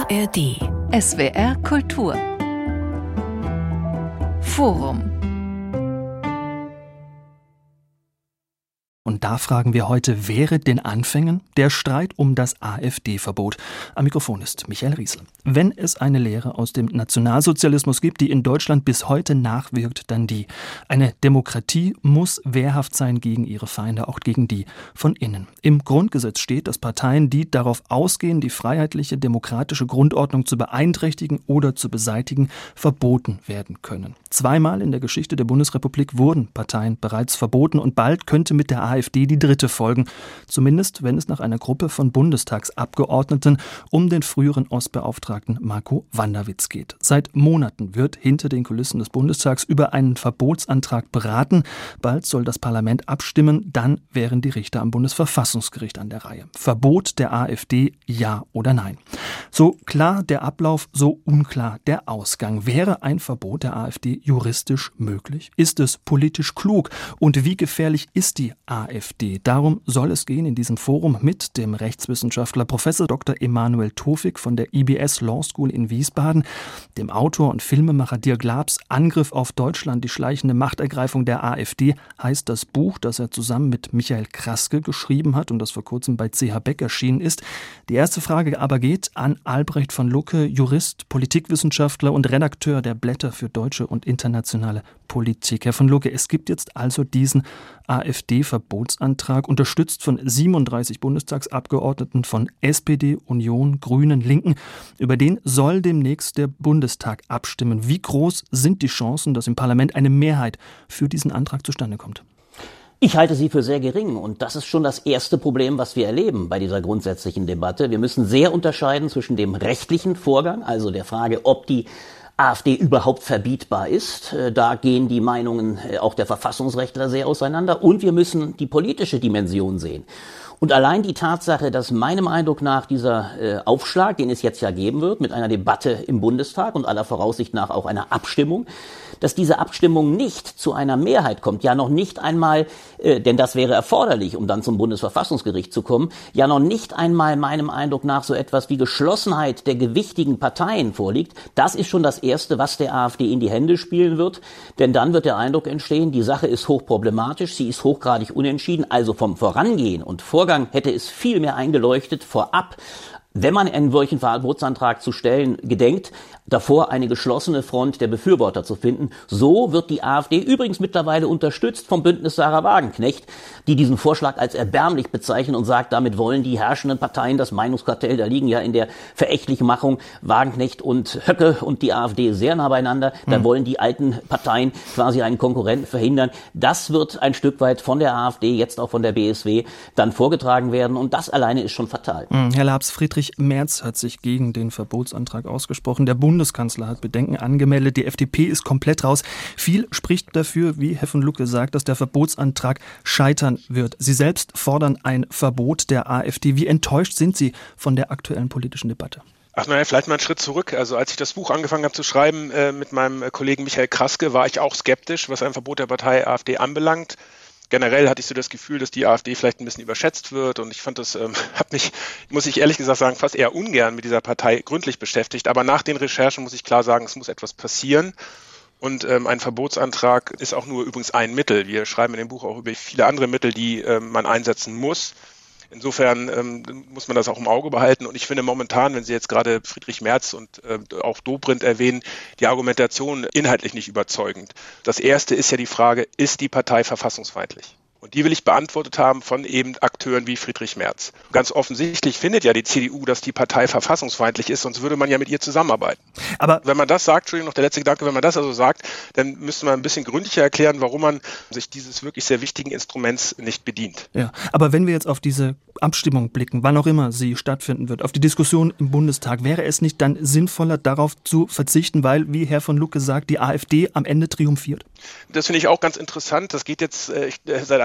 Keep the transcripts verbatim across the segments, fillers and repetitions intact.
A R D. S W R Kultur. Forum. Und da fragen wir heute, wäre den Anfängen der Streit um das AfD-Verbot? Am Mikrofon ist Michael Riesel. Wenn es eine Lehre aus dem Nationalsozialismus gibt, die in Deutschland bis heute nachwirkt, dann die. Eine Demokratie muss wehrhaft sein gegen ihre Feinde, auch gegen die von innen. Im Grundgesetz steht, dass Parteien, die darauf ausgehen, die freiheitliche, demokratische Grundordnung zu beeinträchtigen oder zu beseitigen, verboten werden können. Zweimal in der Geschichte der Bundesrepublik wurden Parteien bereits verboten und bald könnte mit der AfD die dritte folgen. Zumindest, wenn es nach einer Gruppe von Bundestagsabgeordneten um den früheren Ostbeauftragten Marco Wanderwitz geht. Seit Monaten wird hinter den Kulissen des Bundestags über einen Verbotsantrag beraten. Bald soll das Parlament abstimmen, dann wären die Richter am Bundesverfassungsgericht an der Reihe. Verbot der AfD, ja oder nein? So klar der Ablauf, so unklar der Ausgang. Wäre ein Verbot der AfD juristisch möglich? Ist es politisch klug? Und wie gefährlich ist die AfD? Darum soll es gehen in diesem Forum mit dem Rechtswissenschaftler Professor Doktor Emanuel Tofik von der I B S Law School in Wiesbaden, dem Autor und Filmemacher Dirk Laabs Angriff auf Deutschland, die schleichende Machtergreifung der AfD, heißt das Buch, das er zusammen mit Michael Kraske geschrieben hat und das vor kurzem bei C H Beck erschienen ist. Die erste Frage aber geht an Albrecht von Lucke, Jurist, Politikwissenschaftler und Redakteur der Blätter für deutsche und internationale Politik. Herr von Lucke, es gibt jetzt also diesen AfD-Verbotsantrag, unterstützt von siebenunddreißig Bundestagsabgeordneten von S P D, Union, Grünen, Linken. Über den soll demnächst der Bundestag abstimmen. Wie groß sind die Chancen, dass im Parlament eine Mehrheit für diesen Antrag zustande kommt? Ich halte sie für sehr gering und das ist schon das erste Problem, was wir erleben bei dieser grundsätzlichen Debatte. Wir müssen sehr unterscheiden zwischen dem rechtlichen Vorgang, also der Frage, ob die AfD überhaupt verbietbar ist. Da gehen die Meinungen auch der Verfassungsrechtler sehr auseinander. Und wir müssen die politische Dimension sehen. Und allein die Tatsache, dass meinem Eindruck nach dieser äh, Aufschlag, den es jetzt ja geben wird, mit einer Debatte im Bundestag und aller Voraussicht nach auch einer Abstimmung, dass diese Abstimmung nicht zu einer Mehrheit kommt, ja noch nicht einmal, äh, denn das wäre erforderlich, um dann zum Bundesverfassungsgericht zu kommen, ja noch nicht einmal meinem Eindruck nach so etwas wie Geschlossenheit der gewichtigen Parteien vorliegt. Das ist schon das Erste, was der AfD in die Hände spielen wird, denn dann wird der Eindruck entstehen, die Sache ist hochproblematisch, sie ist hochgradig unentschieden, also vom Vorangehen und Vorgang hätte es viel mehr eingeleuchtet vorab, wenn man einen solchen Verbotsantrag zu stellen gedenkt, davor eine geschlossene Front der Befürworter zu finden. So wird die AfD übrigens mittlerweile unterstützt vom Bündnis Sarah Wagenknecht, die diesen Vorschlag als erbärmlich bezeichnen und sagt, damit wollen die herrschenden Parteien das Meinungskartell, da liegen ja in der verächtlichen Machung Wagenknecht und Höcke und die AfD sehr nah beieinander, da hm. wollen die alten Parteien quasi einen Konkurrenten verhindern. Das wird ein Stück weit von der AfD, jetzt auch von der B S W, dann vorgetragen werden und das alleine ist schon fatal. Hm. Herr Laabs, Friedrich Merz hat sich gegen den Verbotsantrag ausgesprochen. Der Bundeskanzler hat Bedenken angemeldet. Die F D P ist komplett raus. Viel spricht dafür, wie Herr von Lucke sagt, dass der Verbotsantrag scheitern wird. Sie selbst fordern ein Verbot der AfD. Wie enttäuscht sind Sie von der aktuellen politischen Debatte? Ach naja, vielleicht mal einen Schritt zurück. Also als ich das Buch angefangen habe zu schreiben äh, mit meinem Kollegen Michael Kraske, war ich auch skeptisch, was ein Verbot der Partei AfD anbelangt. Generell hatte ich so das Gefühl, dass die AfD vielleicht ein bisschen überschätzt wird und ich fand das, ähm, habe mich, muss ich ehrlich gesagt sagen, fast eher ungern mit dieser Partei gründlich beschäftigt. Aber nach den Recherchen muss ich klar sagen, es muss etwas passieren und ähm, ein Verbotsantrag ist auch nur übrigens ein Mittel. Wir schreiben in dem Buch auch über viele andere Mittel, die ähm, man einsetzen muss. Insofern ähm, muss man das auch im Auge behalten und ich finde momentan, wenn Sie jetzt gerade Friedrich Merz und äh, auch Dobrindt erwähnen, die Argumentation inhaltlich nicht überzeugend. Das erste ist ja die Frage, ist die Partei verfassungsfeindlich? Und die will ich beantwortet haben von eben Akteuren wie Friedrich Merz. Ganz offensichtlich findet ja die C D U, dass die Partei verfassungsfeindlich ist, sonst würde man ja mit ihr zusammenarbeiten. Aber wenn man das sagt, Entschuldigung, noch der letzte Gedanke, wenn man das also sagt, dann müsste man ein bisschen gründlicher erklären, warum man sich dieses wirklich sehr wichtigen Instruments nicht bedient. Ja, aber wenn wir jetzt auf diese Abstimmung blicken, wann auch immer sie stattfinden wird, auf die Diskussion im Bundestag, wäre es nicht dann sinnvoller, darauf zu verzichten, weil, wie Herr von Lucke sagt, die AfD am Ende triumphiert? Das finde ich auch ganz interessant. Das geht jetzt äh, seit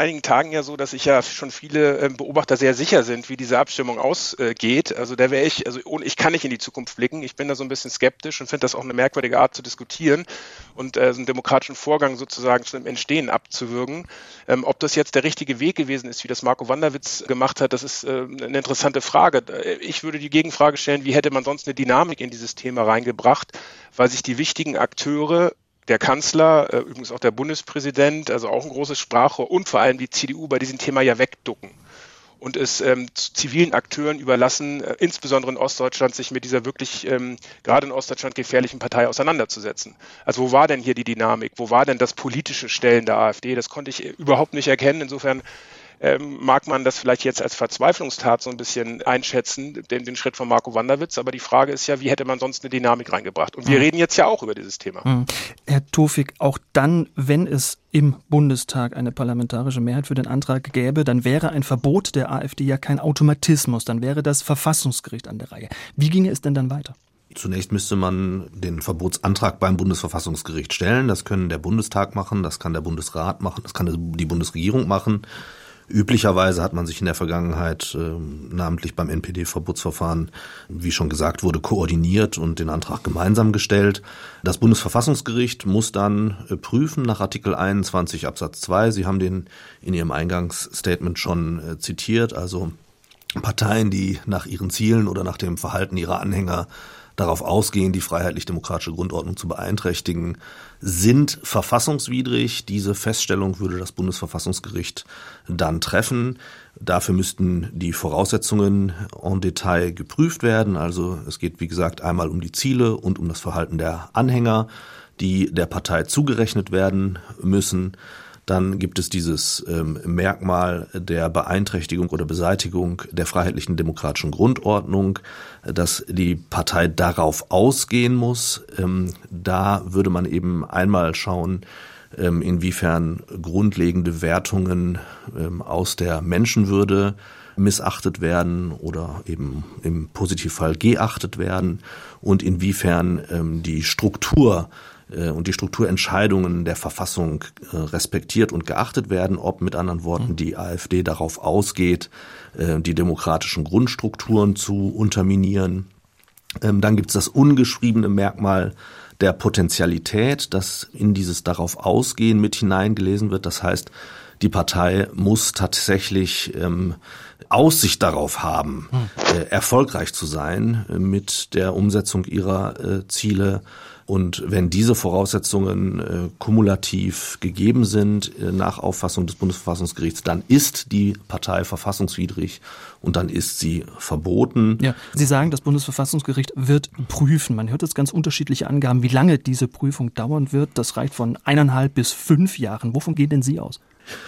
einigen Tagen ja so, dass sich ja schon viele äh, Beobachter sehr sicher sind, wie diese Abstimmung ausgeht. Also da wäre ich, also ich kann nicht in die Zukunft blicken. Ich bin da so ein bisschen skeptisch und finde das auch eine merkwürdige Art zu diskutieren und äh, so einen demokratischen Vorgang sozusagen schon im Entstehen abzuwürgen. Ähm, ob das jetzt der richtige Weg gewesen ist, wie das Marco Wanderwitz gemacht hat, das ist äh, eine interessante Frage. Ich würde die Gegenfrage stellen, wie hätte man sonst eine Dynamik in dieses Thema reingebracht, weil sich die wichtigen Akteure, der Kanzler, äh, übrigens auch der Bundespräsident, also auch ein großes Sprachrohr und vor allem die C D U bei diesem Thema ja wegducken und es ähm, zu zivilen Akteuren überlassen, äh, insbesondere in Ostdeutschland, sich mit dieser wirklich ähm, gerade in Ostdeutschland gefährlichen Partei auseinanderzusetzen. Also wo war denn hier die Dynamik? Wo war denn das politische Stellen der AfD? Das konnte ich überhaupt nicht erkennen. Insofern ähm, mag man das vielleicht jetzt als Verzweiflungstat so ein bisschen einschätzen, den, den Schritt von Marco Wanderwitz. Aber die Frage ist ja, wie hätte man sonst eine Dynamik reingebracht? Und wir mhm. reden jetzt ja auch über dieses Thema. Mhm. Herr Tofik, auch dann, wenn es im Bundestag eine parlamentarische Mehrheit für den Antrag gäbe, dann wäre ein Verbot der AfD ja kein Automatismus. Dann wäre das Verfassungsgericht an der Reihe. Wie ginge es denn dann weiter? Zunächst müsste man den Verbotsantrag beim Bundesverfassungsgericht stellen. Das können der Bundestag machen, das kann der Bundesrat machen, das kann die Bundesregierung machen. Üblicherweise hat man sich in der Vergangenheit, äh, namentlich beim N P D-Verbotsverfahren, wie schon gesagt wurde, koordiniert und den Antrag gemeinsam gestellt. Das Bundesverfassungsgericht muss dann äh, prüfen nach Artikel einundzwanzig Absatz zwei. Sie haben den in Ihrem Eingangsstatement schon äh, zitiert. Also Parteien, die nach ihren Zielen oder nach dem Verhalten ihrer Anhänger darauf ausgehen, die freiheitlich-demokratische Grundordnung zu beeinträchtigen, sind verfassungswidrig. Diese Feststellung würde das Bundesverfassungsgericht dann treffen. Dafür müssten die Voraussetzungen en Detail geprüft werden. Also es geht, wie gesagt, einmal um die Ziele und um das Verhalten der Anhänger, die der Partei zugerechnet werden müssen. Dann gibt es dieses ähm, Merkmal der Beeinträchtigung oder Beseitigung der freiheitlichen demokratischen Grundordnung, dass die Partei darauf ausgehen muss. Ähm, da würde man eben einmal schauen, ähm, inwiefern grundlegende Wertungen ähm, aus der Menschenwürde missachtet werden oder eben im Positivfall geachtet werden und inwiefern ähm, die Struktur und die Strukturentscheidungen der Verfassung respektiert und geachtet werden, ob mit anderen Worten die AfD darauf ausgeht, die demokratischen Grundstrukturen zu unterminieren. Dann gibt es das ungeschriebene Merkmal der Potentialität, das in dieses darauf ausgehen mit hineingelesen wird. Das heißt, die Partei muss tatsächlich ähm, Aussicht darauf haben, äh, erfolgreich zu sein äh, mit der Umsetzung ihrer äh, Ziele. Und wenn diese Voraussetzungen äh, kumulativ gegeben sind äh, nach Auffassung des Bundesverfassungsgerichts, dann ist die Partei verfassungswidrig und dann ist sie verboten. Ja, Sie sagen, das Bundesverfassungsgericht wird prüfen. Man hört jetzt ganz unterschiedliche Angaben, wie lange diese Prüfung dauern wird. Das reicht von eineinhalb bis fünf Jahren. Wovon gehen denn Sie aus?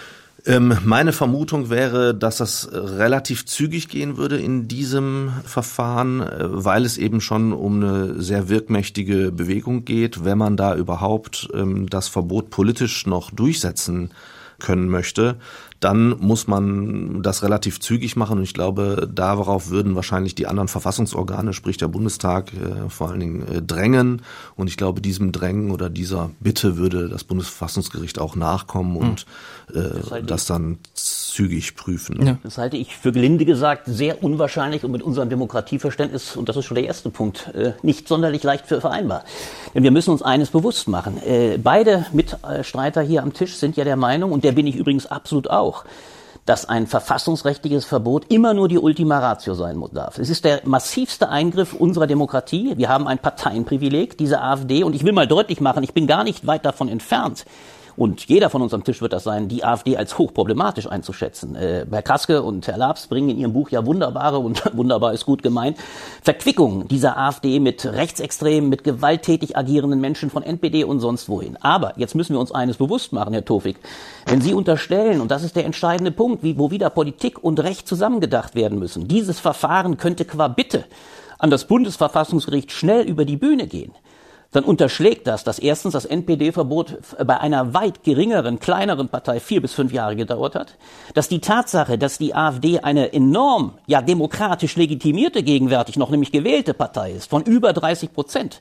Ähm, meine Vermutung wäre, dass das relativ zügig gehen würde in diesem Verfahren, weil es eben schon um eine sehr wirkmächtige Bewegung geht. Wenn man da überhaupt ähm, das Verbot politisch noch durchsetzen können möchte, dann muss man das relativ zügig machen. Und ich glaube, darauf würden wahrscheinlich die anderen Verfassungsorgane, sprich der Bundestag, äh, vor allen Dingen äh, drängen. Und ich glaube, diesem Drängen oder dieser Bitte würde das Bundesverfassungsgericht auch nachkommen und äh, das, das dann zügig prüfen. Ja. Das halte ich für gelinde gesagt sehr unwahrscheinlich und mit unserem Demokratieverständnis, und das ist schon der erste Punkt, äh, nicht sonderlich leicht für vereinbar. Denn wir müssen uns eines bewusst machen. Äh, beide Mitstreiter hier am Tisch sind ja der Meinung, und der bin ich übrigens absolut auch, dass ein verfassungsrechtliches Verbot immer nur die Ultima Ratio sein darf. Es ist der massivste Eingriff unserer Demokratie. Wir haben ein Parteienprivileg, diese AfD, und ich will mal deutlich machen, ich bin gar nicht weit davon entfernt, und jeder von uns am Tisch wird das sein, die AfD als hochproblematisch einzuschätzen. Äh, Herr Kraske und Herr Labs bringen in ihrem Buch ja wunderbare, und wunderbar ist gut gemeint, Verquickungen dieser AfD mit Rechtsextremen, mit gewalttätig agierenden Menschen von N P D und sonst wohin. Aber jetzt müssen wir uns eines bewusst machen, Herr Tofik. Wenn Sie unterstellen, und das ist der entscheidende Punkt, wie, wo wieder Politik und Recht zusammengedacht werden müssen, dieses Verfahren könnte qua Bitte an das Bundesverfassungsgericht schnell über die Bühne gehen, dann unterschlägt das, dass erstens das N P D-Verbot bei einer weit geringeren, kleineren Partei vier bis fünf Jahre gedauert hat, dass die Tatsache, dass die AfD eine enorm, ja demokratisch legitimierte, gegenwärtig noch nämlich gewählte Partei ist, von über dreißig Prozent,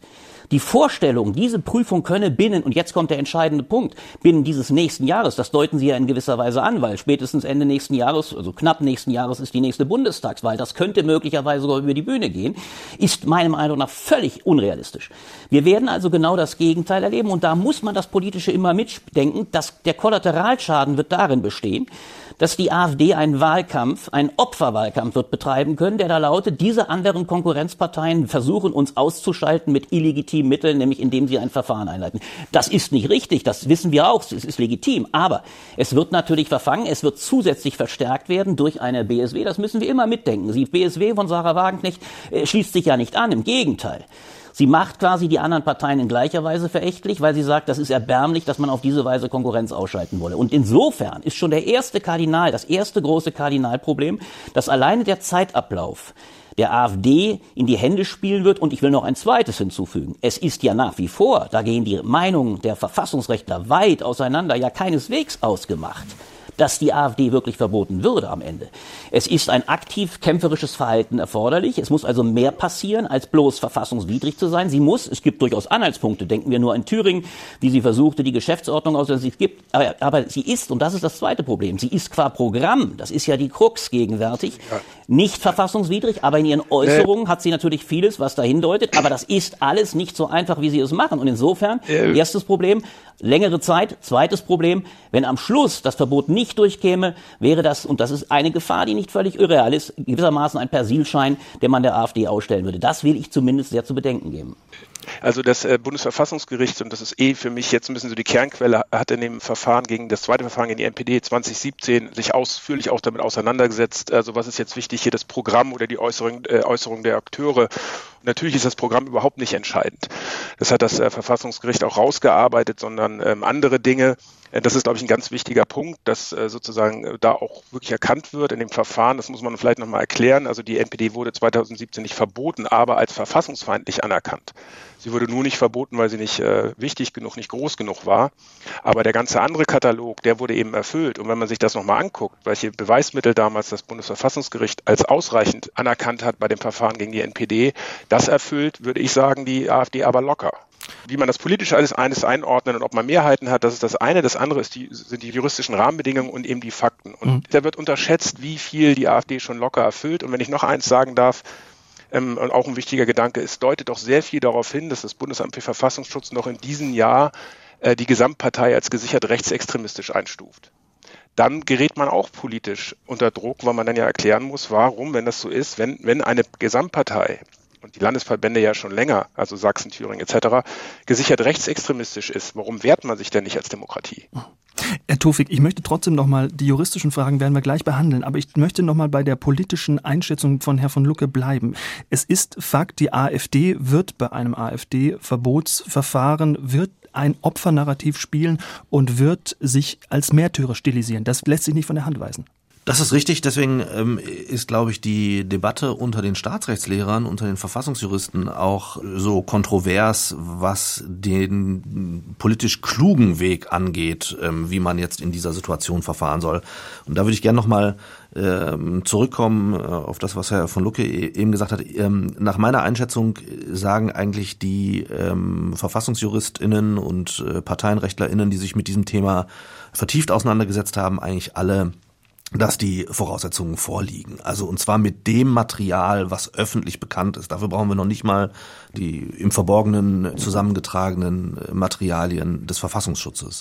Die Vorstellung, diese Prüfung könne binnen, und jetzt kommt der entscheidende Punkt, binnen dieses nächsten Jahres, das deuten Sie ja in gewisser Weise an, weil spätestens Ende nächsten Jahres, also knapp nächsten Jahres ist die nächste Bundestagswahl, das könnte möglicherweise sogar über die Bühne gehen, ist meiner Meinung nach völlig unrealistisch. Wir werden also genau das Gegenteil erleben und da muss man das Politische immer mitdenken, dass der Kollateralschaden wird darin bestehen, dass die AfD einen Wahlkampf, einen Opferwahlkampf wird betreiben können, der da lautet, diese anderen Konkurrenzparteien versuchen uns auszuschalten mit illegitimen Mitteln, nämlich indem sie ein Verfahren einleiten. Das ist nicht richtig, das wissen wir auch, es ist legitim, aber es wird natürlich verfangen, es wird zusätzlich verstärkt werden durch eine B S W, das müssen wir immer mitdenken. Die B S W von Sarah Wagenknecht äh, schließt sich ja nicht an, im Gegenteil. Sie macht quasi die anderen Parteien in gleicher Weise verächtlich, weil sie sagt, das ist erbärmlich, dass man auf diese Weise Konkurrenz ausschalten wolle. Und insofern ist schon der erste Kardinal, das erste große Kardinalproblem, dass alleine der Zeitablauf der AfD in die Hände spielen wird. Und ich will noch ein zweites hinzufügen. Es ist ja nach wie vor, da gehen die Meinungen der Verfassungsrechtler weit auseinander, ja keineswegs ausgemacht, dass die AfD wirklich verboten würde am Ende. Es ist ein aktiv kämpferisches Verhalten erforderlich. Es muss also mehr passieren, als bloß verfassungswidrig zu sein. Sie muss, es gibt durchaus Anhaltspunkte, denken wir nur an Thüringen, wie sie versuchte, die Geschäftsordnung auszusetzen. Es gibt, aber, aber sie ist, und das ist das zweite Problem, sie ist qua Programm, das ist ja die Krux gegenwärtig, nicht verfassungswidrig, aber in ihren Äußerungen hat sie natürlich vieles, was dahin deutet, aber das ist alles nicht so einfach, wie sie es machen. Und insofern, erstes Problem, längere Zeit, zweites Problem, wenn am Schluss das Verbot nicht durchkäme, wäre das, und das ist eine Gefahr, die nicht völlig irreal ist, gewissermaßen ein Persilschein, den man der AfD ausstellen würde. Das will ich zumindest sehr zu bedenken geben. Also das äh, Bundesverfassungsgericht, und das ist eh für mich jetzt ein bisschen so die Kernquelle, hat in dem Verfahren gegen das zweite Verfahren gegen die N P D zwanzig siebzehn sich ausführlich auch damit auseinandergesetzt. Also was ist jetzt wichtig, hier das Programm oder die Äußerung, äh, Äußerung der Akteure. Natürlich ist das Programm überhaupt nicht entscheidend. Das hat das äh, Verfassungsgericht auch rausgearbeitet, sondern ähm, andere Dinge. Äh, das ist, glaube ich, ein ganz wichtiger Punkt, dass äh, sozusagen äh, da auch wirklich erkannt wird in dem Verfahren. Das muss man vielleicht nochmal erklären. Also die N P D wurde zweitausendsiebzehn nicht verboten, aber als verfassungsfeindlich anerkannt. Sie wurde nur nicht verboten, weil sie nicht äh, wichtig genug, nicht groß genug war. Aber der ganze andere Katalog, der wurde eben erfüllt. Und wenn man sich das nochmal anguckt, welche Beweismittel damals das Bundesverfassungsgericht als ausreichend anerkannt hat bei dem Verfahren gegen die N P D, das erfüllt, würde ich sagen, die AfD aber locker. Wie man das politisch alles eines einordnet und ob man Mehrheiten hat, das ist das eine. Das andere ist die, sind die juristischen Rahmenbedingungen und eben die Fakten. Und mhm. da wird unterschätzt, wie viel die AfD schon locker erfüllt. Und wenn ich noch eins sagen darf, ähm, und auch ein wichtiger Gedanke, es deutet doch sehr viel darauf hin, dass das Bundesamt für Verfassungsschutz noch in diesem Jahr äh, die Gesamtpartei als gesichert rechtsextremistisch einstuft. Dann gerät man auch politisch unter Druck, weil man dann ja erklären muss, warum, wenn das so ist, wenn, wenn eine Gesamtpartei und die Landesverbände ja schon länger, also Sachsen, Thüringen et cetera, gesichert rechtsextremistisch ist, warum wehrt man sich denn nicht als Demokratie? Herr Tofik, ich möchte trotzdem nochmal, die juristischen Fragen werden wir gleich behandeln, aber ich möchte nochmal bei der politischen Einschätzung von Herrn von Lucke bleiben. Es ist Fakt, die AfD wird bei einem AfD-Verbotsverfahren, wird ein Opfernarrativ spielen und wird sich als Märtyrer stilisieren. Das lässt sich nicht von der Hand weisen. Das ist richtig, deswegen ähm, ist, glaube ich, die Debatte unter den Staatsrechtslehrern, unter den Verfassungsjuristen auch so kontrovers, was den politisch klugen Weg angeht, ähm, wie man jetzt in dieser Situation verfahren soll. Und da würde ich gerne nochmal ähm, zurückkommen äh, auf das, was Herr von Lucke eben gesagt hat. Ähm, nach meiner Einschätzung sagen eigentlich die ähm, VerfassungsjuristInnen und äh, ParteienrechtlerInnen, die sich mit diesem Thema vertieft auseinandergesetzt haben, eigentlich alle, dass die Voraussetzungen vorliegen. Also und zwar mit dem Material, was öffentlich bekannt ist. Dafür brauchen wir noch nicht mal die im Verborgenen zusammengetragenen Materialien des Verfassungsschutzes.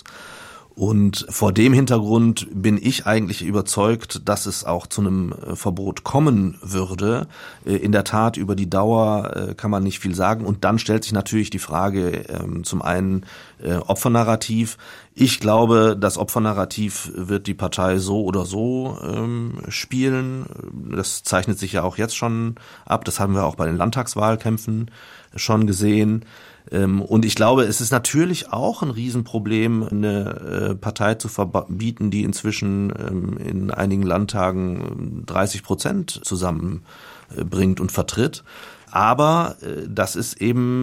Und vor dem Hintergrund bin ich eigentlich überzeugt, dass es auch zu einem Verbot kommen würde. In der Tat, über die Dauer kann man nicht viel sagen. Und dann stellt sich natürlich die Frage, zum einen Opfernarrativ. Ich glaube, das Opfernarrativ wird die Partei so oder so spielen. Das zeichnet sich ja auch jetzt schon ab. Das haben wir auch bei den Landtagswahlkämpfen schon gesehen. Und ich glaube, es ist natürlich auch ein Riesenproblem, eine Partei zu verbieten, die inzwischen in einigen Landtagen dreißig Prozent zusammenbringt und vertritt. Aber das ist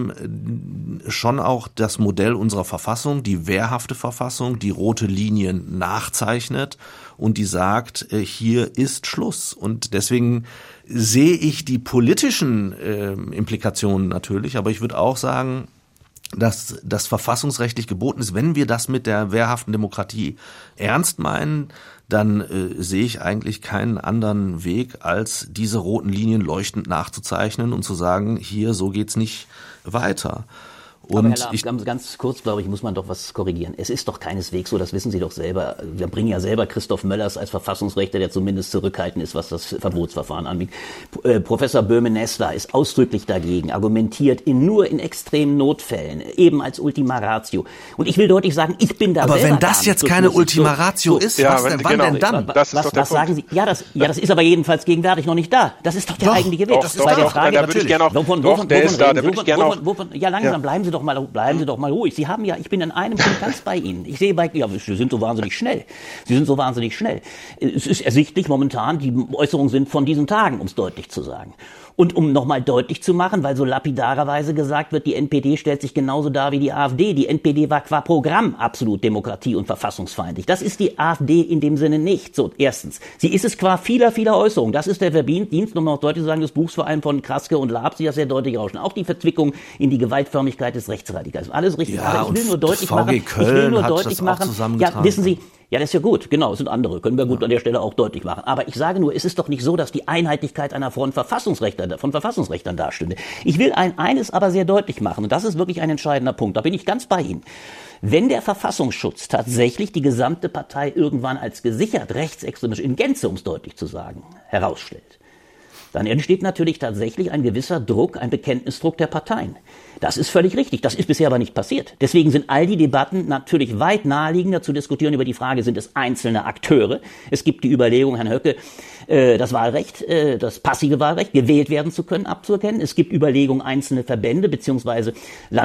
eben schon auch das Modell unserer Verfassung, die wehrhafte Verfassung, die rote Linien nachzeichnet und die sagt, hier ist Schluss. Und deswegen sehe ich die politischen äh, Implikationen natürlich, aber ich würde auch sagen, dass das verfassungsrechtlich geboten ist. Wenn wir das mit der wehrhaften Demokratie ernst meinen, dann äh, sehe ich eigentlich keinen anderen Weg, als diese roten Linien leuchtend nachzuzeichnen und zu sagen, hier, so geht's nicht weiter. Und Aber Herr Laab, ich, ganz, ganz kurz, glaube ich, muss man doch was korrigieren. Es ist doch keineswegs so, das wissen Sie doch selber. Wir bringen ja selber Christoph Möllers als Verfassungsrechtler, der zumindest zurückhaltend ist, was das Verbotsverfahren anbietet. Äh, Professor Böhme-Nessler ist ausdrücklich dagegen, argumentiert in, nur in extremen Notfällen, eben als Ultima Ratio. Und ich will deutlich sagen, ich bin da aber selber wenn das jetzt keine Ultima Ratio so, ist, ja, was wenn, denn, wann genau, denn dann? Das ist was, doch der was Punkt. sagen Sie? Ja das, ja, das ist aber jedenfalls gegenwärtig noch nicht da. Das ist doch der Doch, eigentliche Weg. Doch, Das ist doch, bei der doch, Frage, da würde ich gerne auch, wovon, doch, wovon, der wovon ist da, reden, da würde ich wovon, gerne auch, wovon, wovon, ja langsam, ja. bleiben Sie doch mal, bleiben Sie doch mal ruhig. Sie haben ja, ich bin in einem Punkt ganz bei Ihnen. Ich sehe bei, ja, Sie sind so wahnsinnig schnell. Sie sind so wahnsinnig schnell. Es ist ersichtlich momentan, die Äußerungen sind von diesen Tagen, um es deutlich zu sagen. Und um nochmal deutlich zu machen, weil so lapidarerweise gesagt wird, die N P D stellt sich genauso dar wie die AfD. Die N P D war qua Programm absolut demokratie- und verfassungsfeindlich. Das ist die AfD in dem Sinne nicht. So, erstens. Sie ist es qua vieler, vieler Äußerungen. Das ist der Verdienst, um noch deutlich zu sagen, des Buchs vor allem von Kraske und Laab, die das sehr deutlich rauschen. Auch die Verzwickung in die Gewaltförmigkeit des Rechtsradikalismus. Alles richtig. Ja, Aber ich will nur deutlich V G machen, Köln ich will nur hat deutlich das auch machen, zusammengetragen. ja, wissen Sie, ja, das ist ja gut, genau, es sind andere, können wir gut ja. an der Stelle auch deutlich machen. Aber ich sage nur, es ist doch nicht so, dass die Einheitlichkeit einer von Verfassungsrechtern, von Verfassungsrechtern dastünde. Ich will ein, eines aber sehr deutlich machen, und das ist wirklich ein entscheidender Punkt, da bin ich ganz bei Ihnen. Wenn der Verfassungsschutz tatsächlich die gesamte Partei irgendwann als gesichert rechtsextremistisch in Gänze, um es deutlich zu sagen, herausstellt, dann entsteht natürlich tatsächlich ein gewisser Druck, ein Bekenntnisdruck der Parteien. Das ist völlig richtig. Das ist bisher aber nicht passiert. Deswegen sind all die Debatten natürlich weit naheliegender zu diskutieren über die Frage, sind es einzelne Akteure? Es gibt die Überlegung, Herrn Höcke, äh, das Wahlrecht, äh, das passive Wahlrecht, gewählt werden zu können, abzuerkennen. Es gibt Überlegungen, einzelne Verbände beziehungsweise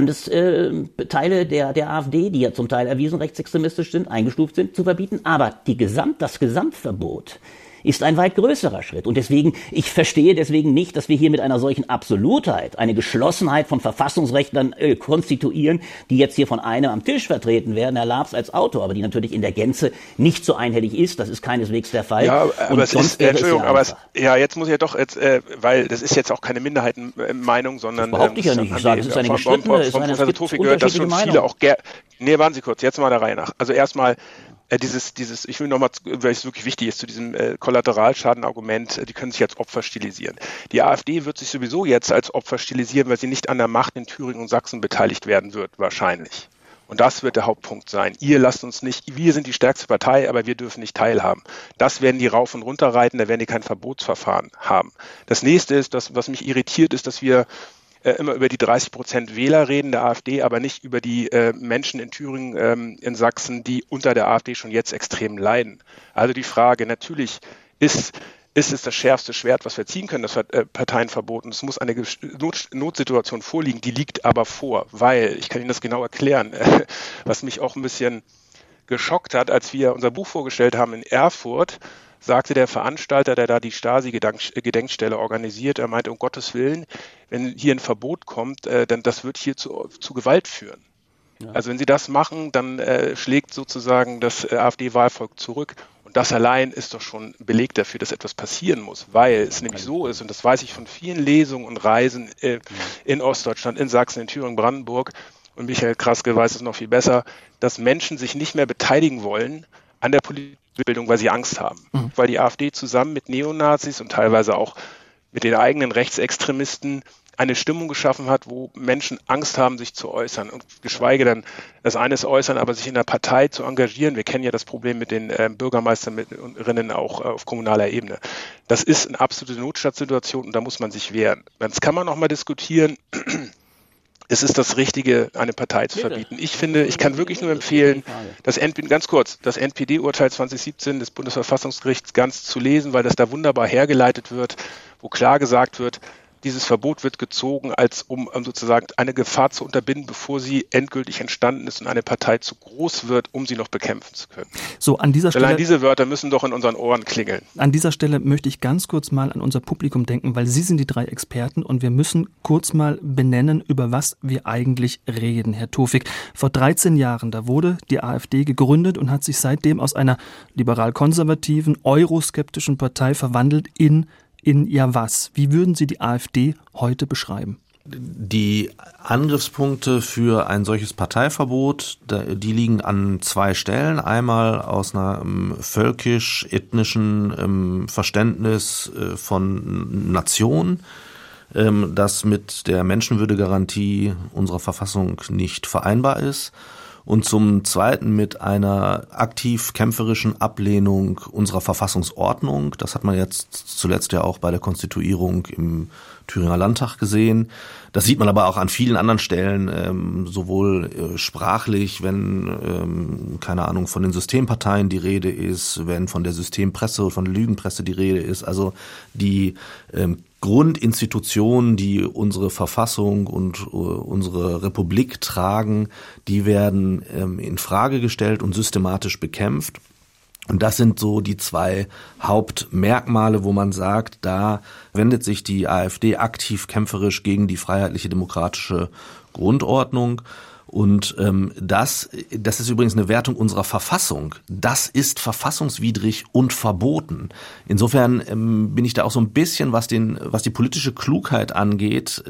Landesteile der, der AfD, die ja zum Teil erwiesen rechtsextremistisch sind, eingestuft sind, zu verbieten. Aber die Gesamt, das Gesamtverbot ist ein weit größerer Schritt. Und deswegen, ich verstehe deswegen nicht, dass wir hier mit einer solchen Absolutheit eine Geschlossenheit von Verfassungsrechtlern äh, konstituieren, die jetzt hier von einem am Tisch vertreten werden, Herr Laabs als Autor, aber die natürlich in der Gänze nicht so einhellig ist. Das ist keineswegs der Fall. Ja, aber und es ist, Entschuldigung, ja aber es, ja, jetzt muss ich ja doch, jetzt, äh, weil das ist jetzt auch keine Minderheitenmeinung, sondern... Das behaupte ich ja nicht. Ich sage, es ist eine bestrittene, es ist eine, es gibt gehört, dass schon Meinung. viele auch... Nee, warten Sie kurz, jetzt mal der Reihe nach. Also erstmal... Dieses, dieses, ich will nochmal, weil es wirklich wichtig ist, zu diesem äh, Kollateralschadenargument, äh, die können sich als Opfer stilisieren. Die AfD wird sich sowieso jetzt als Opfer stilisieren, weil sie nicht an der Macht in Thüringen und Sachsen beteiligt werden wird, wahrscheinlich. Und das wird der Hauptpunkt sein. Ihr lasst uns nicht, wir sind die stärkste Partei, aber wir dürfen nicht teilhaben. Das werden die rauf und runter reiten, da werden die kein Verbotsverfahren haben. Das nächste ist, das, was mich irritiert, ist, dass wir immer über die dreißig Prozent Wähler reden der AfD, aber nicht über die äh, Menschen in Thüringen, ähm, in Sachsen, die unter der AfD schon jetzt extrem leiden. Also die Frage, natürlich ist, ist es das schärfste Schwert, was wir ziehen können, das äh, Parteienverbot. Und es muss eine Not- Notsituation vorliegen, die liegt aber vor, weil, ich kann Ihnen das genau erklären, äh, was mich auch ein bisschen geschockt hat, als wir unser Buch vorgestellt haben in Erfurt, sagte der Veranstalter, der da die Stasi-Gedenkstelle organisiert, er meinte, um Gottes Willen, wenn hier ein Verbot kommt, äh, dann das wird hier zu, zu Gewalt führen. Ja. Also wenn Sie das machen, dann äh, schlägt sozusagen das äh, AfD-Wahlvolk zurück. Und das allein ist doch schon Beleg dafür, dass etwas passieren muss, weil es nämlich so ist, und das weiß ich von vielen Lesungen und Reisen äh, ja. in Ostdeutschland, in Sachsen, in Thüringen, Brandenburg, und Michael Kraske weiß es noch viel besser, dass Menschen sich nicht mehr beteiligen wollen an der Politikbildung, weil sie Angst haben. Mhm. Weil die AfD zusammen mit Neonazis und teilweise auch mit den eigenen Rechtsextremisten eine Stimmung geschaffen hat, wo Menschen Angst haben, sich zu äußern. Und geschweige denn das eine ist äußern, aber sich in der Partei zu engagieren. Wir kennen ja das Problem mit den äh, Bürgermeisterinnen auch äh, auf kommunaler Ebene. Das ist eine absolute Notstandssituation und da muss man sich wehren. Jetzt kann man noch mal diskutieren, es ist das Richtige, eine Partei zu verbieten. Ich finde, ich kann wirklich nur empfehlen, das N P D, ganz kurz, das N P D-Urteil zwanzig siebzehn des Bundesverfassungsgerichts ganz zu lesen, weil das da wunderbar hergeleitet wird, wo klar gesagt wird, dieses Verbot wird gezogen, als um, um sozusagen eine Gefahr zu unterbinden, bevor sie endgültig entstanden ist und eine Partei zu groß wird, um sie noch bekämpfen zu können. So, an dieser Stelle, allein diese Wörter müssen doch in unseren Ohren klingeln. An dieser Stelle möchte ich ganz kurz mal an unser Publikum denken, weil Sie sind die drei Experten und wir müssen kurz mal benennen, über was wir eigentlich reden, Herr Tofik. Vor dreizehn Jahren, da wurde die AfD gegründet und hat sich seitdem aus einer liberal-konservativen, euroskeptischen Partei verwandelt in In ja was? Wie würden Sie die AfD heute beschreiben? Die Angriffspunkte für ein solches Parteiverbot, die liegen an zwei Stellen. Einmal aus einem völkisch-ethnischen Verständnis von Nation, das mit der Menschenwürdegarantie unserer Verfassung nicht vereinbar ist. Und zum Zweiten mit einer aktiv kämpferischen Ablehnung unserer Verfassungsordnung. Das hat man jetzt zuletzt ja auch bei der Konstituierung im Thüringer Landtag gesehen. Das sieht man aber auch an vielen anderen Stellen, ähm, sowohl äh, sprachlich, wenn, ähm, keine Ahnung, von den Systemparteien die Rede ist, wenn von der Systempresse oder von der Lügenpresse die Rede ist. Also die ähm, Grundinstitutionen, die unsere Verfassung und uh, unsere Republik tragen, die werden ähm, in Frage gestellt und systematisch bekämpft. Und das sind so die zwei Hauptmerkmale, wo man sagt, da wendet sich die AfD aktiv kämpferisch gegen die freiheitliche demokratische Grundordnung. Und ähm, das, das ist übrigens eine Wertung unserer Verfassung. Das ist verfassungswidrig und verboten. Insofern ähm, bin ich da auch so ein bisschen, was den, was die politische Klugheit angeht,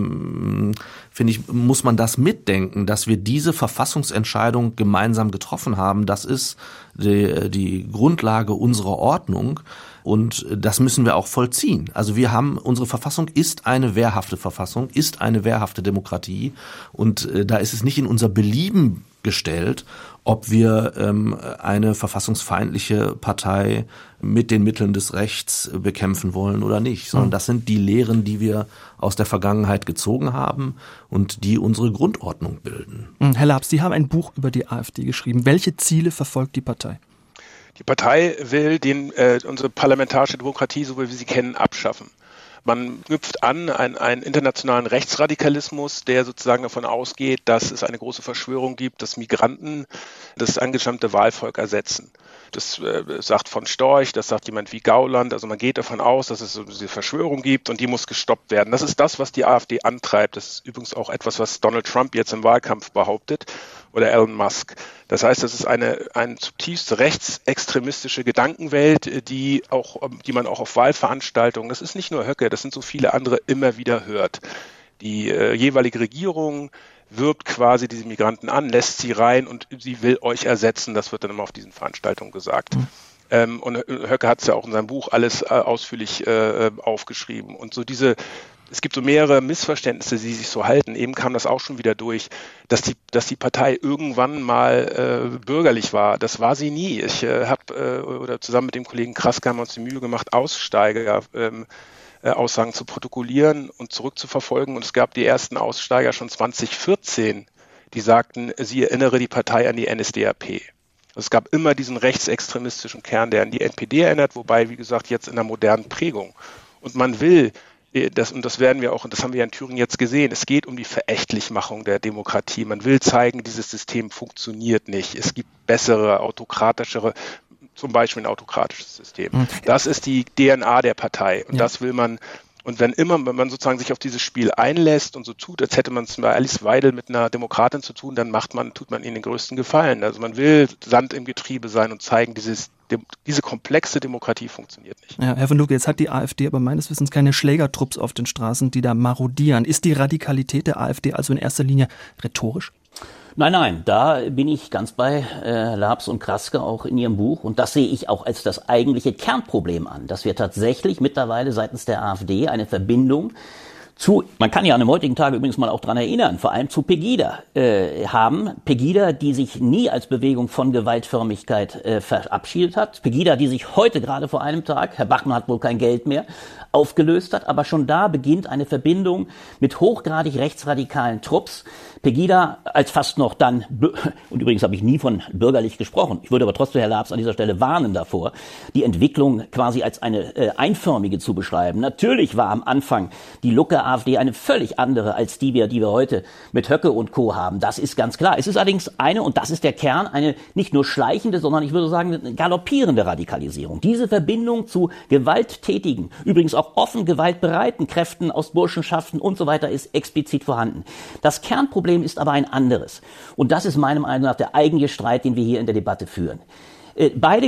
ähm, finde ich, muss man das mitdenken, dass wir diese Verfassungsentscheidung gemeinsam getroffen haben. Das ist die, die Grundlage unserer Ordnung. Und das müssen wir auch vollziehen. Also wir haben, unsere Verfassung ist eine wehrhafte Verfassung, ist eine wehrhafte Demokratie. Und äh, da ist es nicht in unser Belieben gestellt, ob wir ähm, eine verfassungsfeindliche Partei mit den Mitteln des Rechts bekämpfen wollen oder nicht. Sondern das sind die Lehren, die wir aus der Vergangenheit gezogen haben und die unsere Grundordnung bilden. Herr Laabs, Sie haben ein Buch über die AfD geschrieben. Welche Ziele verfolgt die Partei? Die Partei will den, äh, unsere parlamentarische Demokratie, so wie wir sie kennen, abschaffen. Man knüpft an an einen internationalen Rechtsradikalismus, der sozusagen davon ausgeht, dass es eine große Verschwörung gibt, dass Migranten das angestammte Wahlvolk ersetzen. Das äh, sagt von Storch, das sagt jemand wie Gauland. Also man geht davon aus, dass es so diese Verschwörung gibt und die muss gestoppt werden. Das ist das, was die AfD antreibt. Das ist übrigens auch etwas, was Donald Trump jetzt im Wahlkampf behauptet oder Elon Musk. Das heißt, das ist eine, eine zutiefst rechtsextremistische Gedankenwelt, die auch, die man auch auf Wahlveranstaltungen, das ist nicht nur Höcke, das sind so viele andere, immer wieder hört. Die äh, jeweilige Regierung wirbt quasi diese Migranten an, lässt sie rein und sie will euch ersetzen. Das wird dann immer auf diesen Veranstaltungen gesagt. Mhm. Ähm, und Höcke hat es ja auch in seinem Buch alles äh, ausführlich äh, aufgeschrieben. Und so diese, es gibt so mehrere Missverständnisse, die sich so halten. Eben kam das auch schon wieder durch, dass die, dass die Partei irgendwann mal äh, bürgerlich war. Das war sie nie. Ich äh, habe äh, oder zusammen mit dem Kollegen Kraske haben wir uns die Mühe gemacht, Aussteiger ähm, Aussagen zu protokollieren und zurückzuverfolgen. Und es gab die ersten Aussteiger schon zwanzig vierzehn, die sagten, sie erinnere die Partei an die N S D A P. Es gab immer diesen rechtsextremistischen Kern, der an die N P D erinnert, wobei, wie gesagt, jetzt in einer modernen Prägung. Und man will, das, und das werden wir auch, und das haben wir ja in Thüringen jetzt gesehen, es geht um die Verächtlichmachung der Demokratie. Man will zeigen, dieses System funktioniert nicht. Es gibt bessere, autokratischere, zum Beispiel ein autokratisches System. Das ist die D N A der Partei und ja. Das will man, und wenn immer, wenn man sozusagen sich auf dieses Spiel einlässt und so tut, als hätte man es bei Alice Weidel mit einer Demokratin zu tun, dann macht man, tut man ihnen den größten Gefallen. Also man will Sand im Getriebe sein und zeigen, dieses, diese komplexe Demokratie funktioniert nicht. Ja, Herr von Lucke, jetzt hat die AfD aber meines Wissens keine Schlägertrupps auf den Straßen, die da marodieren. Ist die Radikalität der AfD also in erster Linie rhetorisch? Nein, nein, da bin ich ganz bei äh, Laabs und Kraske auch in ihrem Buch. Und das sehe ich auch als das eigentliche Kernproblem an, dass wir tatsächlich mittlerweile seitens der AfD eine Verbindung zu, man kann ja an dem heutigen Tage übrigens mal auch dran erinnern, vor allem zu Pegida äh, haben. Pegida, die sich nie als Bewegung von Gewaltförmigkeit äh, verabschiedet hat. Pegida, die sich heute gerade vor einem Tag, Herr Bachmann hat wohl kein Geld mehr, aufgelöst hat. Aber schon da beginnt eine Verbindung mit hochgradig rechtsradikalen Trupps. Pegida als fast noch dann, und übrigens habe ich nie von bürgerlich gesprochen, ich würde aber trotzdem Herr Laabs an dieser Stelle warnen davor, die Entwicklung quasi als eine äh, einförmige zu beschreiben. Natürlich war am Anfang die Lucke AfD eine völlig andere als die wir, die wir heute mit Höcke und Co. haben. Das ist ganz klar. Es ist allerdings eine, und das ist der Kern, eine nicht nur schleichende, sondern ich würde sagen eine galoppierende Radikalisierung. Diese Verbindung zu gewalttätigen, übrigens auch offen gewaltbereiten Kräften aus Burschenschaften und so weiter ist explizit vorhanden. Das Kernproblem ist aber ein anderes. Und das ist meiner Meinung nach der eigentliche Streit, den wir hier in der Debatte führen. Beide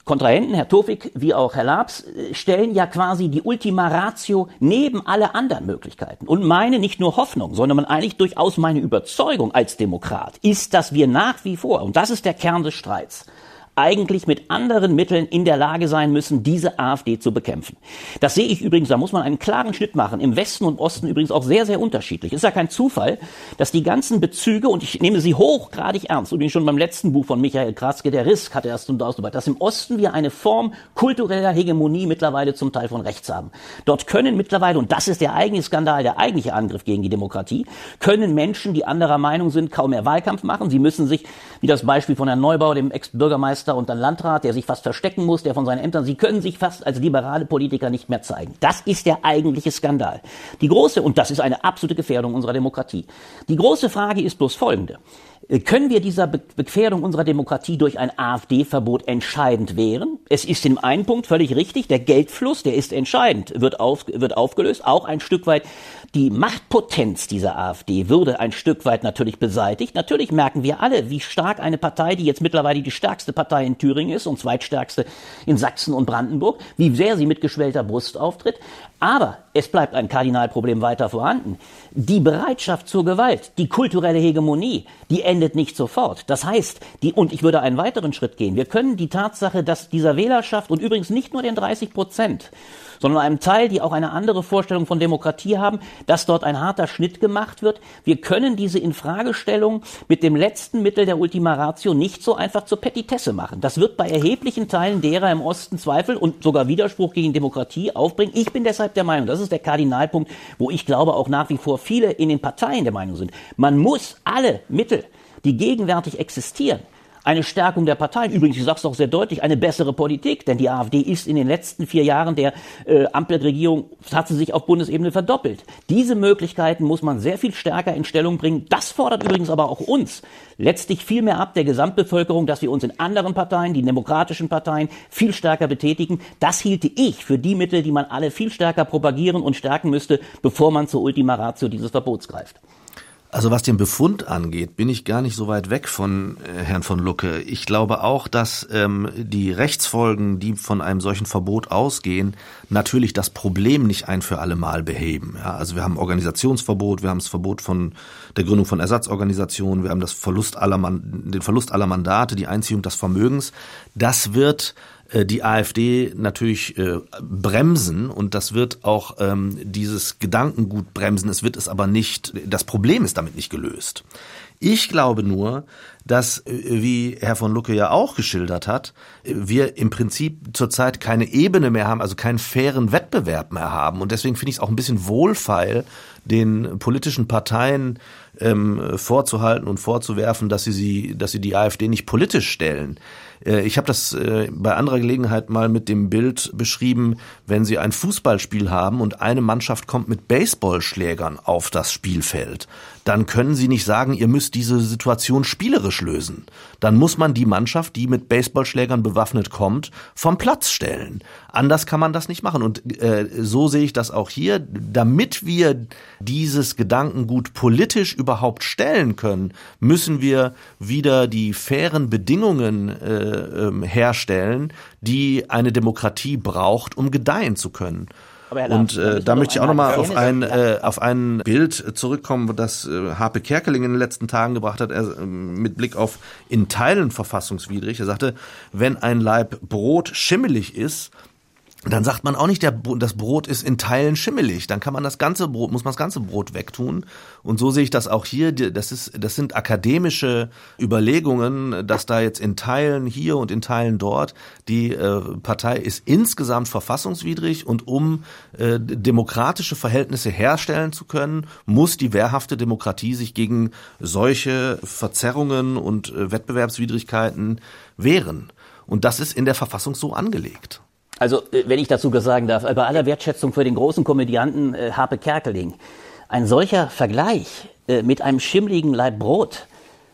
Kontrahenten, Herr Tofik wie auch Herr Labs, stellen ja quasi die Ultima Ratio neben alle anderen Möglichkeiten. Und meine nicht nur Hoffnung, sondern eigentlich durchaus meine Überzeugung als Demokrat ist, dass wir nach wie vor, und das ist der Kern des Streits, eigentlich mit anderen Mitteln in der Lage sein müssen, diese AfD zu bekämpfen. Das sehe ich übrigens, da muss man einen klaren Schnitt machen, im Westen und Osten übrigens auch sehr, sehr unterschiedlich. Es ist ja kein Zufall, dass die ganzen Bezüge, und ich nehme sie hochgradig ernst, übrigens schon beim letzten Buch von Michael Kraske, der Risk, hat er das zum Ausdruck, dass im Osten wir eine Form kultureller Hegemonie mittlerweile zum Teil von rechts haben. Dort können mittlerweile, und das ist der eigentliche Skandal, der eigentliche Angriff gegen die Demokratie, können Menschen, die anderer Meinung sind, kaum mehr Wahlkampf machen. Sie müssen sich, wie das Beispiel von Herrn Neubauer, dem Ex-Bürgermeister und dann Landrat, der sich fast verstecken muss, der von seinen Ämtern, sie können sich fast als liberale Politiker nicht mehr zeigen. Das ist der eigentliche Skandal. Die große, und das ist eine absolute Gefährdung unserer Demokratie. Die große Frage ist bloß folgende. Können wir dieser Be- Gefährdung unserer Demokratie durch ein AfD-Verbot entscheidend wehren? Es ist in einem Punkt völlig richtig, der Geldfluss, der ist entscheidend, wird, auf, wird aufgelöst, auch ein Stück weit die Machtpotenz dieser AfD würde ein Stück weit natürlich beseitigt. Natürlich merken wir alle, wie stark eine Partei, die jetzt mittlerweile die stärkste Partei in Thüringen ist und zweitstärkste in Sachsen und Brandenburg, wie sehr sie mit geschwellter Brust auftritt. Aber es bleibt ein Kardinalproblem weiter vorhanden. Die Bereitschaft zur Gewalt, die kulturelle Hegemonie, die endet nicht sofort. Das heißt, die, und ich würde einen weiteren Schritt gehen, wir können die Tatsache, dass dieser Wählerschaft und übrigens nicht nur den dreißig Prozent, sondern einem Teil, die auch eine andere Vorstellung von Demokratie haben, dass dort ein harter Schnitt gemacht wird. Wir können diese Infragestellung mit dem letzten Mittel der Ultima Ratio nicht so einfach zur Petitesse machen. Das wird bei erheblichen Teilen derer im Osten Zweifel und sogar Widerspruch gegen Demokratie aufbringen. Ich bin deshalb der Meinung, das ist der Kardinalpunkt, wo ich glaube auch nach wie vor viele in den Parteien der Meinung sind, man muss alle Mittel, die gegenwärtig existieren, eine Stärkung der Parteien, übrigens, ich sage es auch sehr deutlich, eine bessere Politik, denn die AfD ist in den letzten vier Jahren der äh, Ampelregierung, hat sie sich auf Bundesebene verdoppelt. Diese Möglichkeiten muss man sehr viel stärker in Stellung bringen. Das fordert übrigens aber auch uns letztlich viel mehr ab der Gesamtbevölkerung, dass wir uns in anderen Parteien, die demokratischen Parteien, viel stärker betätigen. Das hielte ich für die Mittel, die man alle viel stärker propagieren und stärken müsste, bevor man zur Ultima Ratio dieses Verbots greift. Also was den Befund angeht, bin ich gar nicht so weit weg von äh, Herrn von Lucke. Ich glaube auch, dass ähm, die Rechtsfolgen, die von einem solchen Verbot ausgehen, natürlich das Problem nicht ein für alle Mal beheben. Ja, also wir haben Organisationsverbot, wir haben das Verbot von der Gründung von Ersatzorganisationen, wir haben das Verlust aller Man- den Verlust aller Mandate, die Einziehung des Vermögens. Das wird die AfD natürlich äh, bremsen und das wird auch ähm, dieses Gedankengut bremsen. Es wird es aber nicht, das Problem ist damit nicht gelöst. Ich glaube nur, dass, wie Herr von Lucke ja auch geschildert hat, wir im Prinzip zurzeit keine Ebene mehr haben, also keinen fairen Wettbewerb mehr haben. Und deswegen finde ich es auch ein bisschen wohlfeil, den politischen Parteien ähm, vorzuhalten und vorzuwerfen, dass sie, sie, dass sie die AfD nicht politisch stellen. Ich habe das bei anderer Gelegenheit mal mit dem Bild beschrieben, wenn Sie ein Fußballspiel haben und eine Mannschaft kommt mit Baseballschlägern auf das Spielfeld, dann können Sie nicht sagen, ihr müsst diese Situation spielerisch lösen. Dann muss man die Mannschaft, die mit Baseballschlägern bewaffnet kommt, vom Platz stellen. Anders kann man das nicht machen. Und äh, so sehe ich das auch hier. Damit wir dieses Gedankengut politisch überhaupt stellen können, müssen wir wieder die fairen Bedingungen äh, herstellen, die eine Demokratie braucht, um gedeihen zu können. Und äh, da möchte ich auch nochmal auf ein äh, auf ein Bild zurückkommen, das äh, Harpe Kerkeling in den letzten Tagen gebracht hat, er, äh, mit Blick auf in Teilen verfassungswidrig. Er sagte, wenn ein Laib Brot schimmelig ist, dann sagt man auch nicht, der, das Brot ist in Teilen schimmelig. Dann kann man das ganze Brot, muss man das ganze Brot wegtun. Und so sehe ich das auch hier. Das ist, das sind akademische Überlegungen, dass da jetzt in Teilen hier und in Teilen dort die äh, Partei ist insgesamt verfassungswidrig und um äh, demokratische Verhältnisse herstellen zu können, muss die wehrhafte Demokratie sich gegen solche Verzerrungen und äh, Wettbewerbswidrigkeiten wehren. Und das ist in der Verfassung so angelegt. Also, wenn ich dazu sagen darf, bei aller Wertschätzung für den großen Komödianten äh, Harpe Kerkeling, ein solcher Vergleich äh, mit einem schimmligen Laib Brot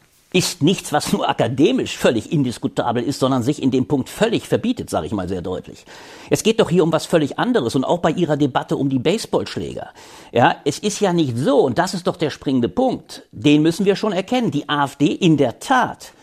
ist nichts, was nur akademisch völlig indiskutabel ist, sondern sich in dem Punkt völlig verbietet, sage ich mal sehr deutlich. Es geht doch hier um was völlig anderes und auch bei Ihrer Debatte um die Baseballschläger. Ja, es ist ja nicht so, und das ist doch der springende Punkt, den müssen wir schon erkennen, die AfD in der Tat,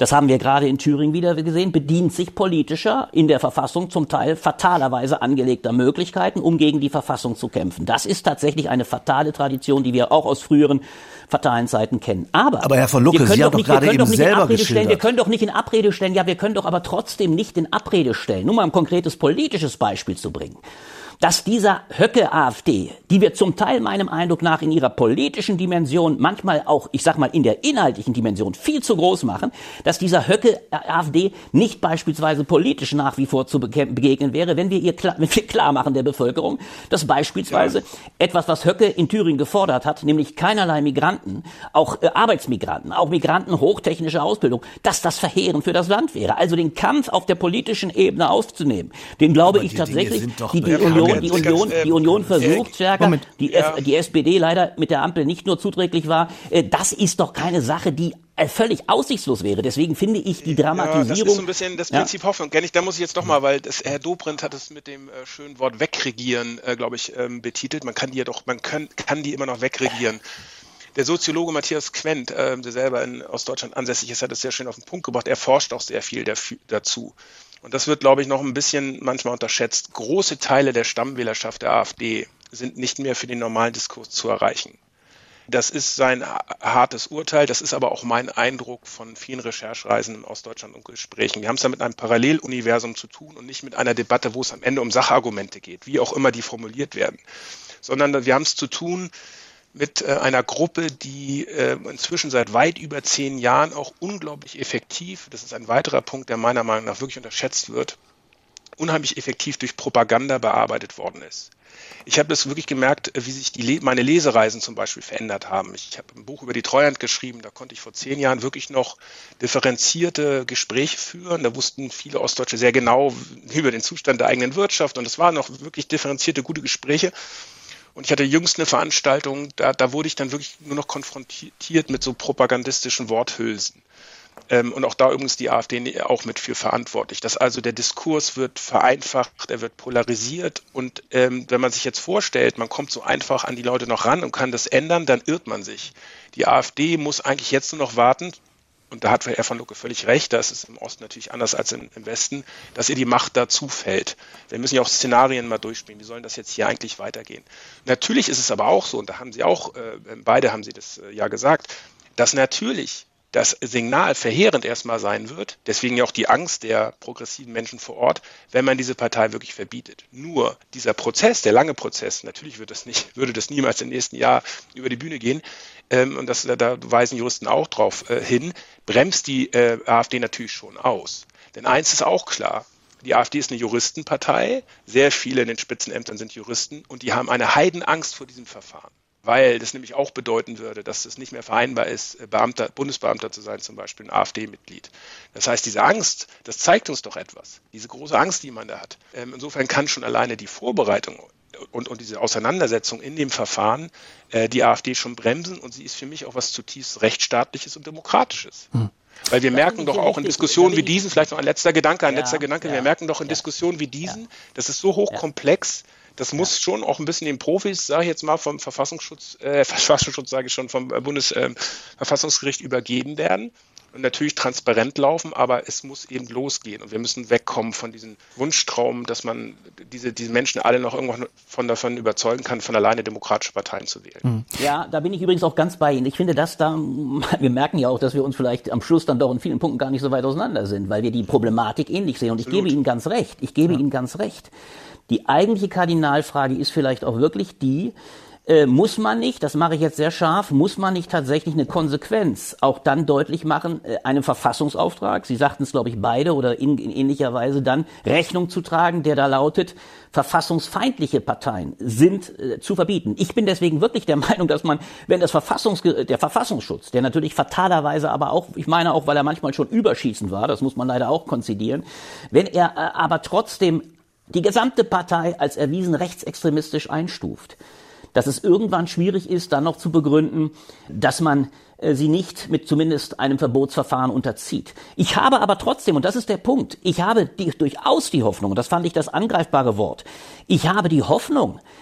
das haben wir gerade in Thüringen wieder gesehen, bedient sich politischer, in der Verfassung zum Teil fatalerweise angelegter Möglichkeiten, um gegen die Verfassung zu kämpfen. Das ist tatsächlich eine fatale Tradition, die wir auch aus früheren fatalen Zeiten kennen. Aber, aber Herr von Lucke, Sie haben doch gerade eben selber geschildert. Wir können doch nicht in Abrede stellen, ja, wir können doch aber trotzdem nicht in Abrede stellen, nur mal ein konkretes politisches Beispiel zu bringen, dass dieser Höcke-AfD, die wir zum Teil meinem Eindruck nach in ihrer politischen Dimension, manchmal auch, ich sag mal, in der inhaltlichen Dimension viel zu groß machen, dass dieser Höcke-AfD nicht beispielsweise politisch nach wie vor zu begegnen wäre, wenn wir ihr klar, wenn wir klar machen der Bevölkerung, dass beispielsweise ja. etwas, was Höcke in Thüringen gefordert hat, nämlich keinerlei Migranten, auch äh, Arbeitsmigranten, auch Migranten hochtechnischer Ausbildung, dass das verheerend für das Land wäre. Also den Kampf auf der politischen Ebene aufzunehmen, den glaube Aber ich die tatsächlich, die, die Union Die Union, die Union versucht stärker, die, F, die S P D leider mit der Ampel nicht nur zuträglich war. Das ist doch keine Sache, die völlig aussichtslos wäre. Deswegen finde ich die Dramatisierung... Ja, das ist so ein bisschen das Prinzip ja. Hoffnung. Da muss ich jetzt nochmal, weil das, Herr Dobrindt hat es mit dem äh, schönen Wort wegregieren, äh, glaube ich, ähm, betitelt. Man kann die ja doch, man kann, kann die immer noch wegregieren. Der Soziologe Matthias Quent, äh, der selber in Ostdeutschland ansässig ist, hat es sehr schön auf den Punkt gebracht. Er forscht auch sehr viel dafür, dazu. Und das wird, glaube ich, noch ein bisschen manchmal unterschätzt. Große Teile der Stammwählerschaft der AfD sind nicht mehr für den normalen Diskurs zu erreichen. Das ist sein hartes Urteil, das ist aber auch mein Eindruck von vielen Recherchereisen in Ostdeutschland und Gesprächen. Wir haben es da mit einem Paralleluniversum zu tun und nicht mit einer Debatte, wo es am Ende um Sachargumente geht, wie auch immer die formuliert werden, sondern wir haben es zu tun mit äh, einer Gruppe, die äh, inzwischen seit weit über zehn Jahren auch unglaublich effektiv, das ist ein weiterer Punkt, der meiner Meinung nach wirklich unterschätzt wird, unheimlich effektiv durch Propaganda bearbeitet worden ist. Ich habe das wirklich gemerkt, wie sich die meine Lesereisen zum Beispiel verändert haben. Ich habe ein Buch über die Treuhand geschrieben, da konnte ich vor zehn Jahren wirklich noch differenzierte Gespräche führen. Da wussten viele Ostdeutsche sehr genau über den Zustand der eigenen Wirtschaft und es waren noch wirklich differenzierte, gute Gespräche. Und ich hatte jüngst eine Veranstaltung, da, da wurde ich dann wirklich nur noch konfrontiert mit so propagandistischen Worthülsen. Ähm, und auch da übrigens die AfD auch mit für verantwortlich. Dass also der Diskurs wird vereinfacht, er wird polarisiert. Und ähm, wenn man sich jetzt vorstellt, man kommt so einfach an die Leute noch ran und kann das ändern, dann irrt man sich. Die AfD muss eigentlich jetzt nur noch warten, und da hat Herr von Lucke völlig recht, das ist im Osten natürlich anders als im, im Westen, dass ihr die Macht dazu fällt. Wir müssen ja auch Szenarien mal durchspielen, wie sollen das jetzt hier eigentlich weitergehen. Natürlich ist es aber auch so, und da haben Sie auch, äh, beide haben Sie das äh, ja gesagt, dass natürlich das Signal verheerend erstmal sein wird, deswegen ja auch die Angst der progressiven Menschen vor Ort, wenn man diese Partei wirklich verbietet. Nur dieser Prozess, der lange Prozess, natürlich wird das nicht, würde das niemals im nächsten Jahr über die Bühne gehen, ähm, und das, da weisen Juristen auch drauf äh, hin, bremst die äh, AfD natürlich schon aus. Denn eins ist auch klar, die AfD ist eine Juristenpartei, sehr viele in den Spitzenämtern sind Juristen und die haben eine Heidenangst vor diesem Verfahren. Weil das nämlich auch bedeuten würde, dass es nicht mehr vereinbar ist, Beamter, Bundesbeamter zu sein, zum Beispiel ein AfD-Mitglied. Das heißt, diese Angst, das zeigt uns doch etwas, diese große Angst, die man da hat. Ähm, insofern kann schon alleine die Vorbereitung und, und diese Auseinandersetzung in dem Verfahren äh, die AfD schon bremsen und sie ist für mich auch was zutiefst rechtsstaatliches und demokratisches. Hm. Weil wir das merken doch auch in Diskussionen wie diesen, vielleicht noch ein letzter Gedanke, ein ja, letzter Gedanke, ja, wir merken doch in ja, Diskussionen wie diesen, ja, das ist so hochkomplex, das muss ja. schon auch ein bisschen den Profis, sage ich jetzt mal, vom Verfassungsschutz, äh, Verfassungsschutz sage ich schon, vom Bundesverfassungsgericht äh, übergeben werden und natürlich transparent laufen, aber es muss eben losgehen und wir müssen wegkommen von diesem Wunschtraum, dass man diese, diese Menschen alle noch irgendwann von davon überzeugen kann, von alleine demokratische Parteien zu wählen. Ja, da bin ich übrigens auch ganz bei Ihnen. Ich finde das da, wir merken ja auch, dass wir uns vielleicht am Schluss dann doch in vielen Punkten gar nicht so weit auseinander sind, weil wir die Problematik ähnlich sehen und ich Absolut. gebe Ihnen ganz recht, ich gebe ja. Ihnen ganz recht. Die eigentliche Kardinalfrage ist vielleicht auch wirklich die, äh, muss man nicht, das mache ich jetzt sehr scharf, muss man nicht tatsächlich eine Konsequenz auch dann deutlich machen, äh, einem Verfassungsauftrag, Sie sagten es glaube ich beide oder in, in ähnlicher Weise dann, Rechnung zu tragen, der da lautet, verfassungsfeindliche Parteien sind äh, zu verbieten. Ich bin deswegen wirklich der Meinung, dass man, wenn das Verfassungs der Verfassungsschutz, der natürlich fatalerweise aber auch, ich meine auch, weil er manchmal schon überschießend war, das muss man leider auch konzidieren, wenn er äh, aber trotzdem die gesamte Partei als erwiesen rechtsextremistisch einstuft, dass es irgendwann schwierig ist, dann noch zu begründen, dass man äh, sie nicht mit zumindest einem Verbotsverfahren unterzieht. Ich habe aber trotzdem, und das ist der Punkt, ich habe die, durchaus die Hoffnung, und das fand ich das angreifbare Wort, ich habe die Hoffnung,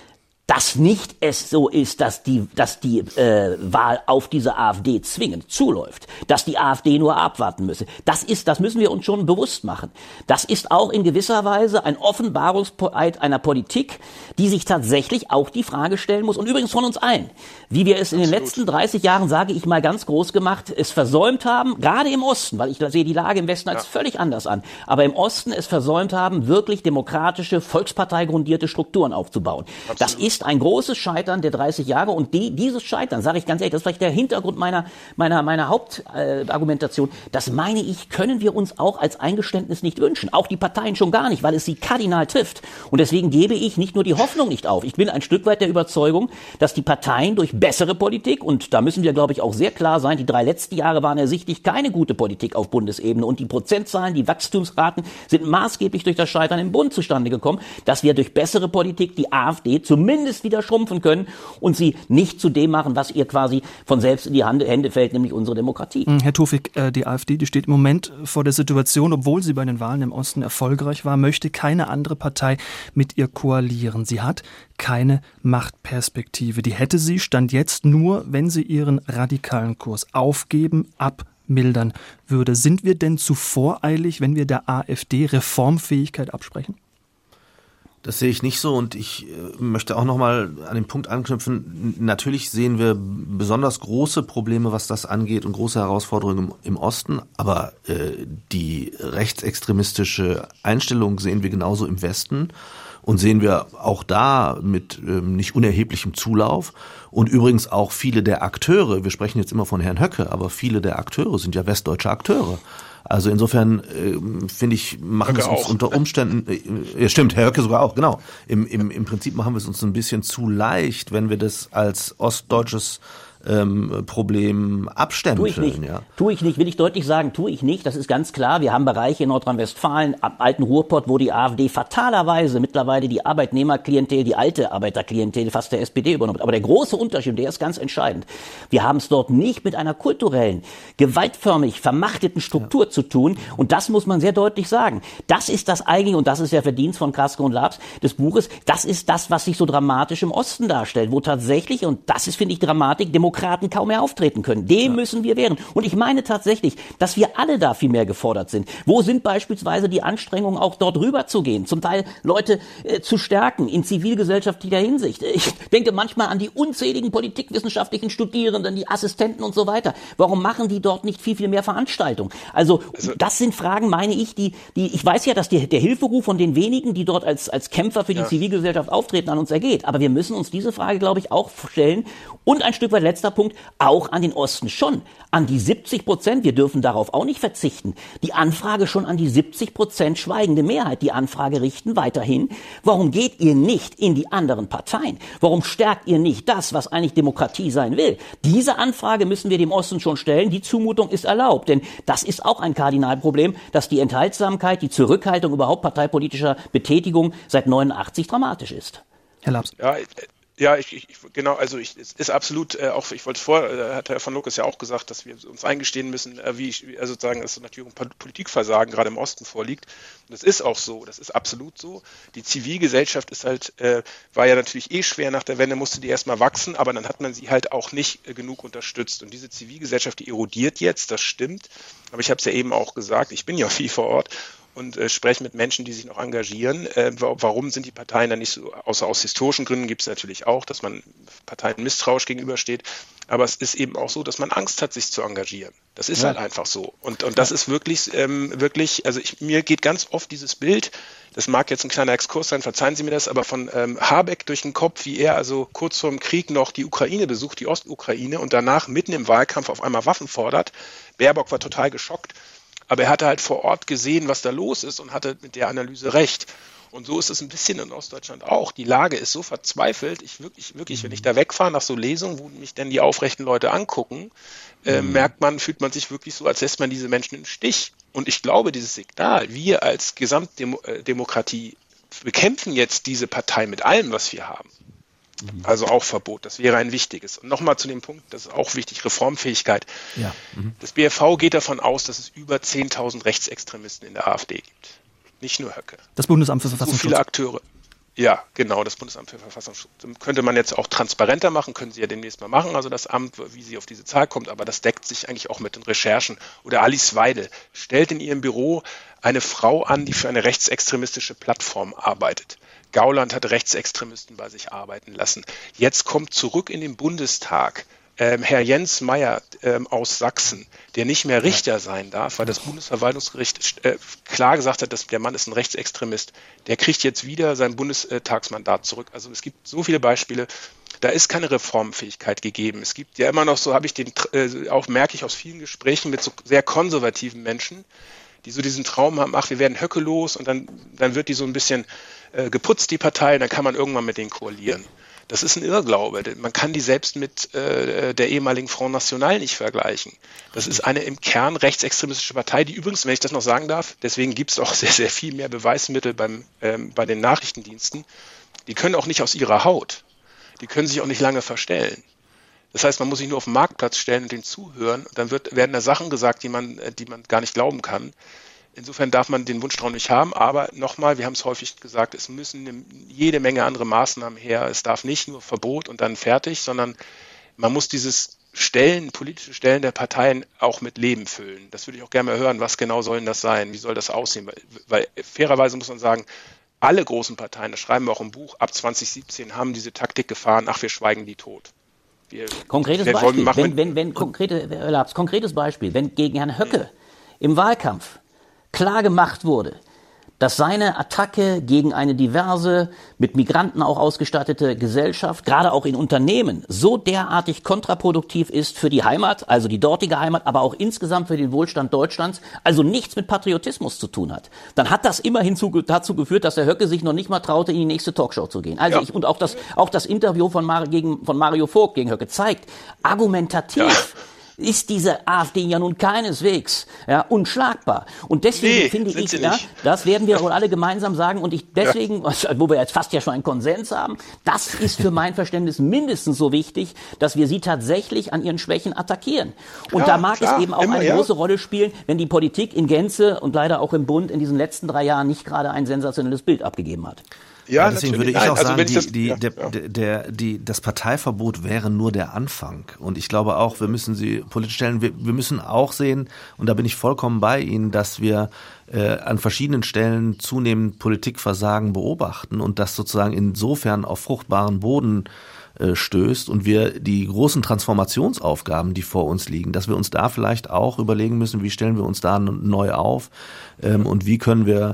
dass nicht es so ist, dass die, dass die äh, Wahl auf diese AfD zwingend zuläuft, dass die AfD nur abwarten müsse. Das ist, das müssen wir uns schon bewusst machen. Das ist auch in gewisser Weise ein Offenbarungseid einer Politik, die sich tatsächlich auch die Frage stellen muss, und übrigens von uns allen, wie wir es in den letzten dreißig Jahren, sage ich mal ganz groß gemacht, es versäumt haben, gerade im Osten, weil ich sehe die Lage im Westen als ja. völlig anders an, aber im Osten es versäumt haben, wirklich demokratische, volksparteigrundierte Strukturen aufzubauen. Absolut. Das ist ein großes Scheitern der dreißig Jahre, und die, dieses Scheitern, sage ich ganz ehrlich, das ist vielleicht der Hintergrund meiner, meiner, meiner Hauptargumentation, äh, das meine ich, können wir uns auch als Eingeständnis nicht wünschen. Auch die Parteien schon gar nicht, weil es sie kardinal trifft. Und deswegen gebe ich nicht nur die Hoffnung nicht auf. Ich bin ein Stück weit der Überzeugung, dass die Parteien durch bessere Politik, und da müssen wir, glaube ich, auch sehr klar sein, die drei letzten Jahre waren ersichtlich keine gute Politik auf Bundesebene, und die Prozentzahlen, die Wachstumsraten sind maßgeblich durch das Scheitern im Bund zustande gekommen, dass wir durch bessere Politik die AfD zumindest wieder schrumpfen können und sie nicht zu dem machen, was ihr quasi von selbst in die Hände fällt, nämlich unsere Demokratie. Herr Tofik, die AfD, die steht im Moment vor der Situation, obwohl sie bei den Wahlen im Osten erfolgreich war, möchte keine andere Partei mit ihr koalieren. Sie hat keine Machtperspektive. Die hätte sie, Stand jetzt, nur, wenn sie ihren radikalen Kurs aufgeben, abmildern würde. Sind wir denn zu voreilig, wenn wir der AfD Reformfähigkeit absprechen? Das sehe ich nicht so, und ich äh, möchte auch nochmal an den Punkt anknüpfen. Natürlich sehen wir besonders große Probleme, was das angeht, und große Herausforderungen im, im Osten, aber äh, die rechtsextremistische Einstellung sehen wir genauso im Westen und sehen wir auch da mit ähm, nicht unerheblichem Zulauf. Und übrigens auch viele der Akteure, wir sprechen jetzt immer von Herrn Höcke, aber viele der Akteure sind ja westdeutsche Akteure. Also insofern äh, finde ich, machen wir es uns unter Umständen, äh, ja stimmt, Herr Höcke sogar auch, genau. Im, im, im Prinzip machen wir es uns ein bisschen zu leicht, wenn wir das als ostdeutsches ähm, Problem abstempeln. Tue ich nicht, ja. tue ich nicht, will ich deutlich sagen, tue ich nicht, das ist ganz klar. Wir haben Bereiche in Nordrhein-Westfalen, am alten Ruhrpott, wo die AfD fatalerweise mittlerweile die Arbeitnehmerklientel, die alte Arbeiterklientel fast der S P D übernommen hat. Aber der große Unterschied, der ist ganz entscheidend. Wir haben es dort nicht mit einer kulturellen, gewaltförmig vermachteten Struktur ja. zu tun, und das muss man sehr deutlich sagen. Das ist das eigentliche, und das ist der Verdienst von Kraske und Labs des Buches, das ist das, was sich so dramatisch im Osten darstellt, wo tatsächlich, und das ist, finde ich, Dramatik, Demokraten kaum mehr auftreten können. Dem ja. müssen wir wehren. Und ich meine tatsächlich, dass wir alle da viel mehr gefordert sind. Wo sind beispielsweise die Anstrengungen, auch dort rüber zu gehen, zum Teil Leute äh, zu stärken in zivilgesellschaftlicher Hinsicht? Ich denke manchmal an die unzähligen politikwissenschaftlichen Studierenden, die Assistenten und so weiter. Warum machen die dort nicht viel, viel mehr Veranstaltungen? Also, also das sind Fragen, meine ich, die, die ich weiß ja, dass die, der Hilferuf von den wenigen, die dort als, als Kämpfer für die ja. Zivilgesellschaft auftreten, an uns ergeht. Aber wir müssen uns diese Frage, glaube ich, auch stellen. Und ein Stück weit letzter Punkt, auch an den Osten schon. An die siebzig Prozent, wir dürfen darauf auch nicht verzichten. Die Anfrage schon an die siebzig Prozent schweigende Mehrheit, die Anfrage richten weiterhin. Warum geht ihr nicht in die anderen Parteien? Warum stärkt ihr nicht das, was eigentlich Demokratie sein will? Diese Anfrage müssen wir dem Osten schon stellen. Die Zumutung ist erlaubt, denn das ist auch ein Kardinalproblem, dass die Enthaltsamkeit, die Zurückhaltung überhaupt parteipolitischer Betätigung seit neunundachtzig dramatisch ist. Herr Labs. Ja, Ja, ich, ich genau, also ich, es ist absolut, äh, auch ich wollte vor, äh, hat Herr von Lucas ja auch gesagt, dass wir uns eingestehen müssen, äh, wie ich, also sozusagen, dass natürlich ein Politikversagen gerade im Osten vorliegt. Und das ist auch so, das ist absolut so. Die Zivilgesellschaft ist halt, äh, war ja natürlich eh schwer nach der Wende, musste die erstmal wachsen, aber dann hat man sie halt auch nicht äh, genug unterstützt. Und diese Zivilgesellschaft, die erodiert jetzt, das stimmt. Aber ich habe es ja eben auch gesagt, ich bin ja viel vor Ort und äh, spreche mit Menschen, die sich noch engagieren. Äh, warum sind die Parteien dann nicht so, außer aus historischen Gründen gibt es natürlich auch, dass man Parteien misstrauisch gegenübersteht, aber es ist eben auch so, dass man Angst hat, sich zu engagieren. Das ist ja. halt einfach so. Und, und das ist wirklich, ähm, wirklich, also ich, mir geht ganz oft dieses Bild, das mag jetzt ein kleiner Exkurs sein, verzeihen Sie mir das, aber von ähm, Habeck durch den Kopf, wie er also kurz vor dem Krieg noch die Ukraine besucht, die Ostukraine, und danach mitten im Wahlkampf auf einmal Waffen fordert. Baerbock war total geschockt. Aber er hatte halt vor Ort gesehen, was da los ist, und hatte mit der Analyse recht. Und so ist es ein bisschen in Ostdeutschland auch. Die Lage ist so verzweifelt. Ich wirklich, wirklich, wenn ich da wegfahre nach so Lesungen, wo mich dann die aufrechten Leute angucken, äh, mhm. merkt man, fühlt man sich wirklich so, als lässt man diese Menschen im Stich. Und ich glaube, dieses Signal, wir als Gesamtdemokratie bekämpfen jetzt diese Partei mit allem, was wir haben. Also auch Verbot, das wäre ein wichtiges. Und nochmal zu dem Punkt, das ist auch wichtig, Reformfähigkeit. Ja. Mhm. Das B F V geht davon aus, dass es über zehntausend Rechtsextremisten in der AfD gibt. Nicht nur Höcke. Das Bundesamt für Verfassungsschutz. So viele Akteure. Ja, genau, das Bundesamt für Verfassungsschutz könnte man jetzt auch transparenter machen, können Sie ja demnächst mal machen, also das Amt, wie sie auf diese Zahl kommt, aber das deckt sich eigentlich auch mit den Recherchen. Oder Alice Weidel stellt in ihrem Büro eine Frau an, die für eine rechtsextremistische Plattform arbeitet. Gauland hat Rechtsextremisten bei sich arbeiten lassen. Jetzt kommt zurück in den Bundestag ähm, Herr Jens Meyer ähm, aus Sachsen, der nicht mehr Richter sein darf, weil das Bundesverwaltungsgericht äh, klar gesagt hat, dass der Mann ist ein Rechtsextremist. Der kriegt jetzt wieder sein Bundestagsmandat zurück. Also es gibt so viele Beispiele. Da ist keine Reformfähigkeit gegeben. Es gibt ja immer noch, so habe ich den äh, auch merke ich aus vielen Gesprächen mit so sehr konservativen Menschen, die so diesen Traum haben, ach, wir werden Höcke los und dann, dann wird die so ein bisschen äh, geputzt, die Partei, und dann kann man irgendwann mit denen koalieren. Das ist ein Irrglaube. Man kann die selbst mit äh, der ehemaligen Front National nicht vergleichen. Das ist eine im Kern rechtsextremistische Partei, die übrigens, wenn ich das noch sagen darf, deswegen gibt es auch sehr, sehr viel mehr Beweismittel beim, ähm, bei den Nachrichtendiensten, die können auch nicht aus ihrer Haut. Die können sich auch nicht lange verstellen. Das heißt, man muss sich nur auf den Marktplatz stellen und denen zuhören. Und dann wird, werden da Sachen gesagt, die man, die man gar nicht glauben kann. Insofern darf man den Wunschtraum nicht haben. Aber nochmal, wir haben es häufig gesagt, es müssen eine, jede Menge andere Maßnahmen her. Es darf nicht nur Verbot und dann fertig, sondern man muss dieses Stellen, politische Stellen der Parteien auch mit Leben füllen. Das würde ich auch gerne mal hören. Was genau soll denn das sein? Wie soll das aussehen? Weil, weil fairerweise muss man sagen, alle großen Parteien, das schreiben wir auch im Buch, ab zwanzig siebzehn haben diese Taktik gefahren, ach, wir schweigen die tot. Wir, konkretes wir Beispiel, wenn, wenn, wenn, konkrete, Labs, konkretes Beispiel, wenn gegen Herrn Höcke im Wahlkampf klar gemacht wurde, dass seine Attacke gegen eine diverse, mit Migranten auch ausgestattete Gesellschaft, gerade auch in Unternehmen, so derartig kontraproduktiv ist für die Heimat, also die dortige Heimat, aber auch insgesamt für den Wohlstand Deutschlands, also nichts mit Patriotismus zu tun hat, dann hat das immerhin zu, dazu geführt, dass Herr Höcke sich noch nicht mal traute, in die nächste Talkshow zu gehen. Also ja. ich, und auch das, auch das Interview von, Mar- gegen, von Mario Vogt gegen Höcke zeigt, argumentativ, ja. ist diese AfD ja nun keineswegs ja, unschlagbar. Und deswegen nee, finde ich, ja, das werden wir wohl alle gemeinsam sagen. Und ich deswegen, ja. wo wir jetzt fast ja schon einen Konsens haben, das ist für mein Verständnis mindestens so wichtig, dass wir sie tatsächlich an ihren Schwächen attackieren. Und ja, da mag klar, es eben auch immer, eine ja. große Rolle spielen, wenn die Politik in Gänze und leider auch im Bund in diesen letzten drei Jahren nicht gerade ein sensationelles Bild abgegeben hat. Ja, ja, deswegen würde ich Nein, auch sagen, also die, die, ja, der, ja. Der, die, das Parteiverbot wäre nur der Anfang. Und ich glaube auch, wir müssen sie politisch stellen, wir, wir müssen auch sehen, und da bin ich vollkommen bei Ihnen, dass wir äh, an verschiedenen Stellen zunehmend Politikversagen beobachten und das sozusagen insofern auf fruchtbaren Boden äh, stößt und wir die großen Transformationsaufgaben, die vor uns liegen, dass wir uns da vielleicht auch überlegen müssen, wie stellen wir uns da neu auf ähm, und wie können wir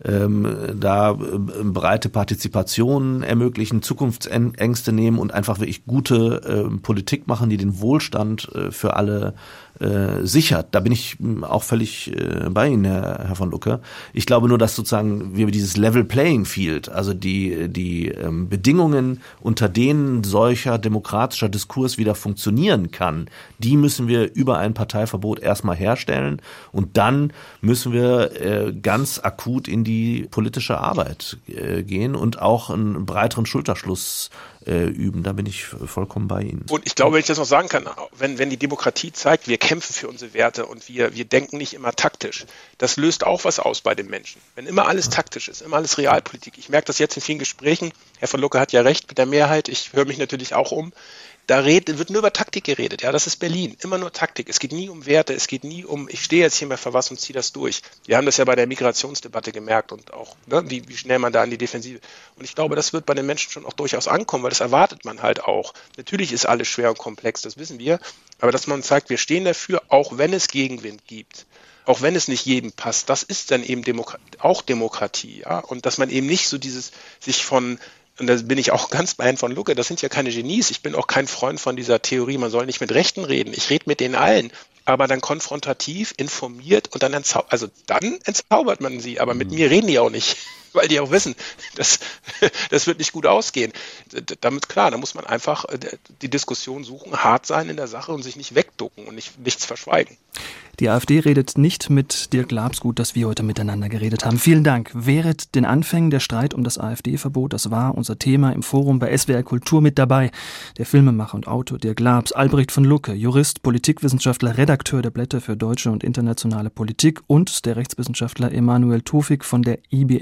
ähm, da äh, breite Partizipation ermöglichen, Zukunftsängste nehmen und einfach wirklich gute äh, Politik machen, die den Wohlstand äh, für alle äh, sichert. Da bin ich auch völlig äh, bei Ihnen, Herr, Herr von Lucke. Ich glaube nur, dass sozusagen wir dieses Level Playing Field, also die, die ähm, Bedingungen, unter denen solcher demokratischer Diskurs wieder funktionieren kann, die müssen wir über ein Parteiverbot erstmal herstellen und dann müssen wir äh, ganz akut in die politische Arbeit äh, gehen und auch einen breiteren Schulterschluss äh, üben. Da bin ich vollkommen bei Ihnen. Und ich glaube, wenn ich das noch sagen kann, wenn, wenn die Demokratie zeigt, wir kämpfen für unsere Werte und wir, wir denken nicht immer taktisch, das löst auch was aus bei den Menschen. Wenn immer alles taktisch ist, immer alles Realpolitik. Ich merke das jetzt in vielen Gesprächen. Herr von Lucke hat ja recht mit der Mehrheit. Ich höre mich natürlich auch um. Da red, wird nur über Taktik geredet. Ja, das ist Berlin. Immer nur Taktik. Es geht nie um Werte. Es geht nie um, ich stehe jetzt hier mal für was und ziehe das durch. Wir haben das ja bei der Migrationsdebatte gemerkt und auch, ne, wie, wie schnell man da in die Defensive. Und ich glaube, das wird bei den Menschen schon auch durchaus ankommen, weil das erwartet man halt auch. Natürlich ist alles schwer und komplex, das wissen wir. Aber dass man sagt, wir stehen dafür, auch wenn es Gegenwind gibt. Auch wenn es nicht jedem passt. Das ist dann eben Demokrat- auch Demokratie. Ja? Und dass man eben nicht so dieses, sich von, und da bin ich auch ganz bei Herrn von Lucke, das sind ja keine Genies. Ich bin auch kein Freund von dieser Theorie, man soll nicht mit Rechten reden. Ich rede mit denen allen, aber dann konfrontativ, informiert und dann entzaubert, also dann entzaubert man sie, aber mit mhm. mir reden die auch nicht, weil die auch wissen, das, das wird nicht gut ausgehen. Damit klar, da muss man einfach die Diskussion suchen, hart sein in der Sache und sich nicht wegducken und nicht, nichts verschweigen. Die AfD redet nicht mit Dirk Labs, gut, dass wir heute miteinander geredet haben. Vielen Dank. Während den Anfängen der Streit um das AfD-Verbot, das war unser Thema im Forum bei S W R Kultur mit dabei. Der Filmemacher und Autor Dirk Labs, Albrecht von Lucke, Jurist, Politikwissenschaftler, Redakteur der Blätter für deutsche und internationale Politik und der Rechtswissenschaftler Emanuel Tofik von der I B S Law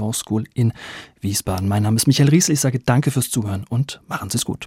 Law School in Wiesbaden. Mein Name ist Michael Riesel. Ich sage danke fürs Zuhören und machen Sie es gut.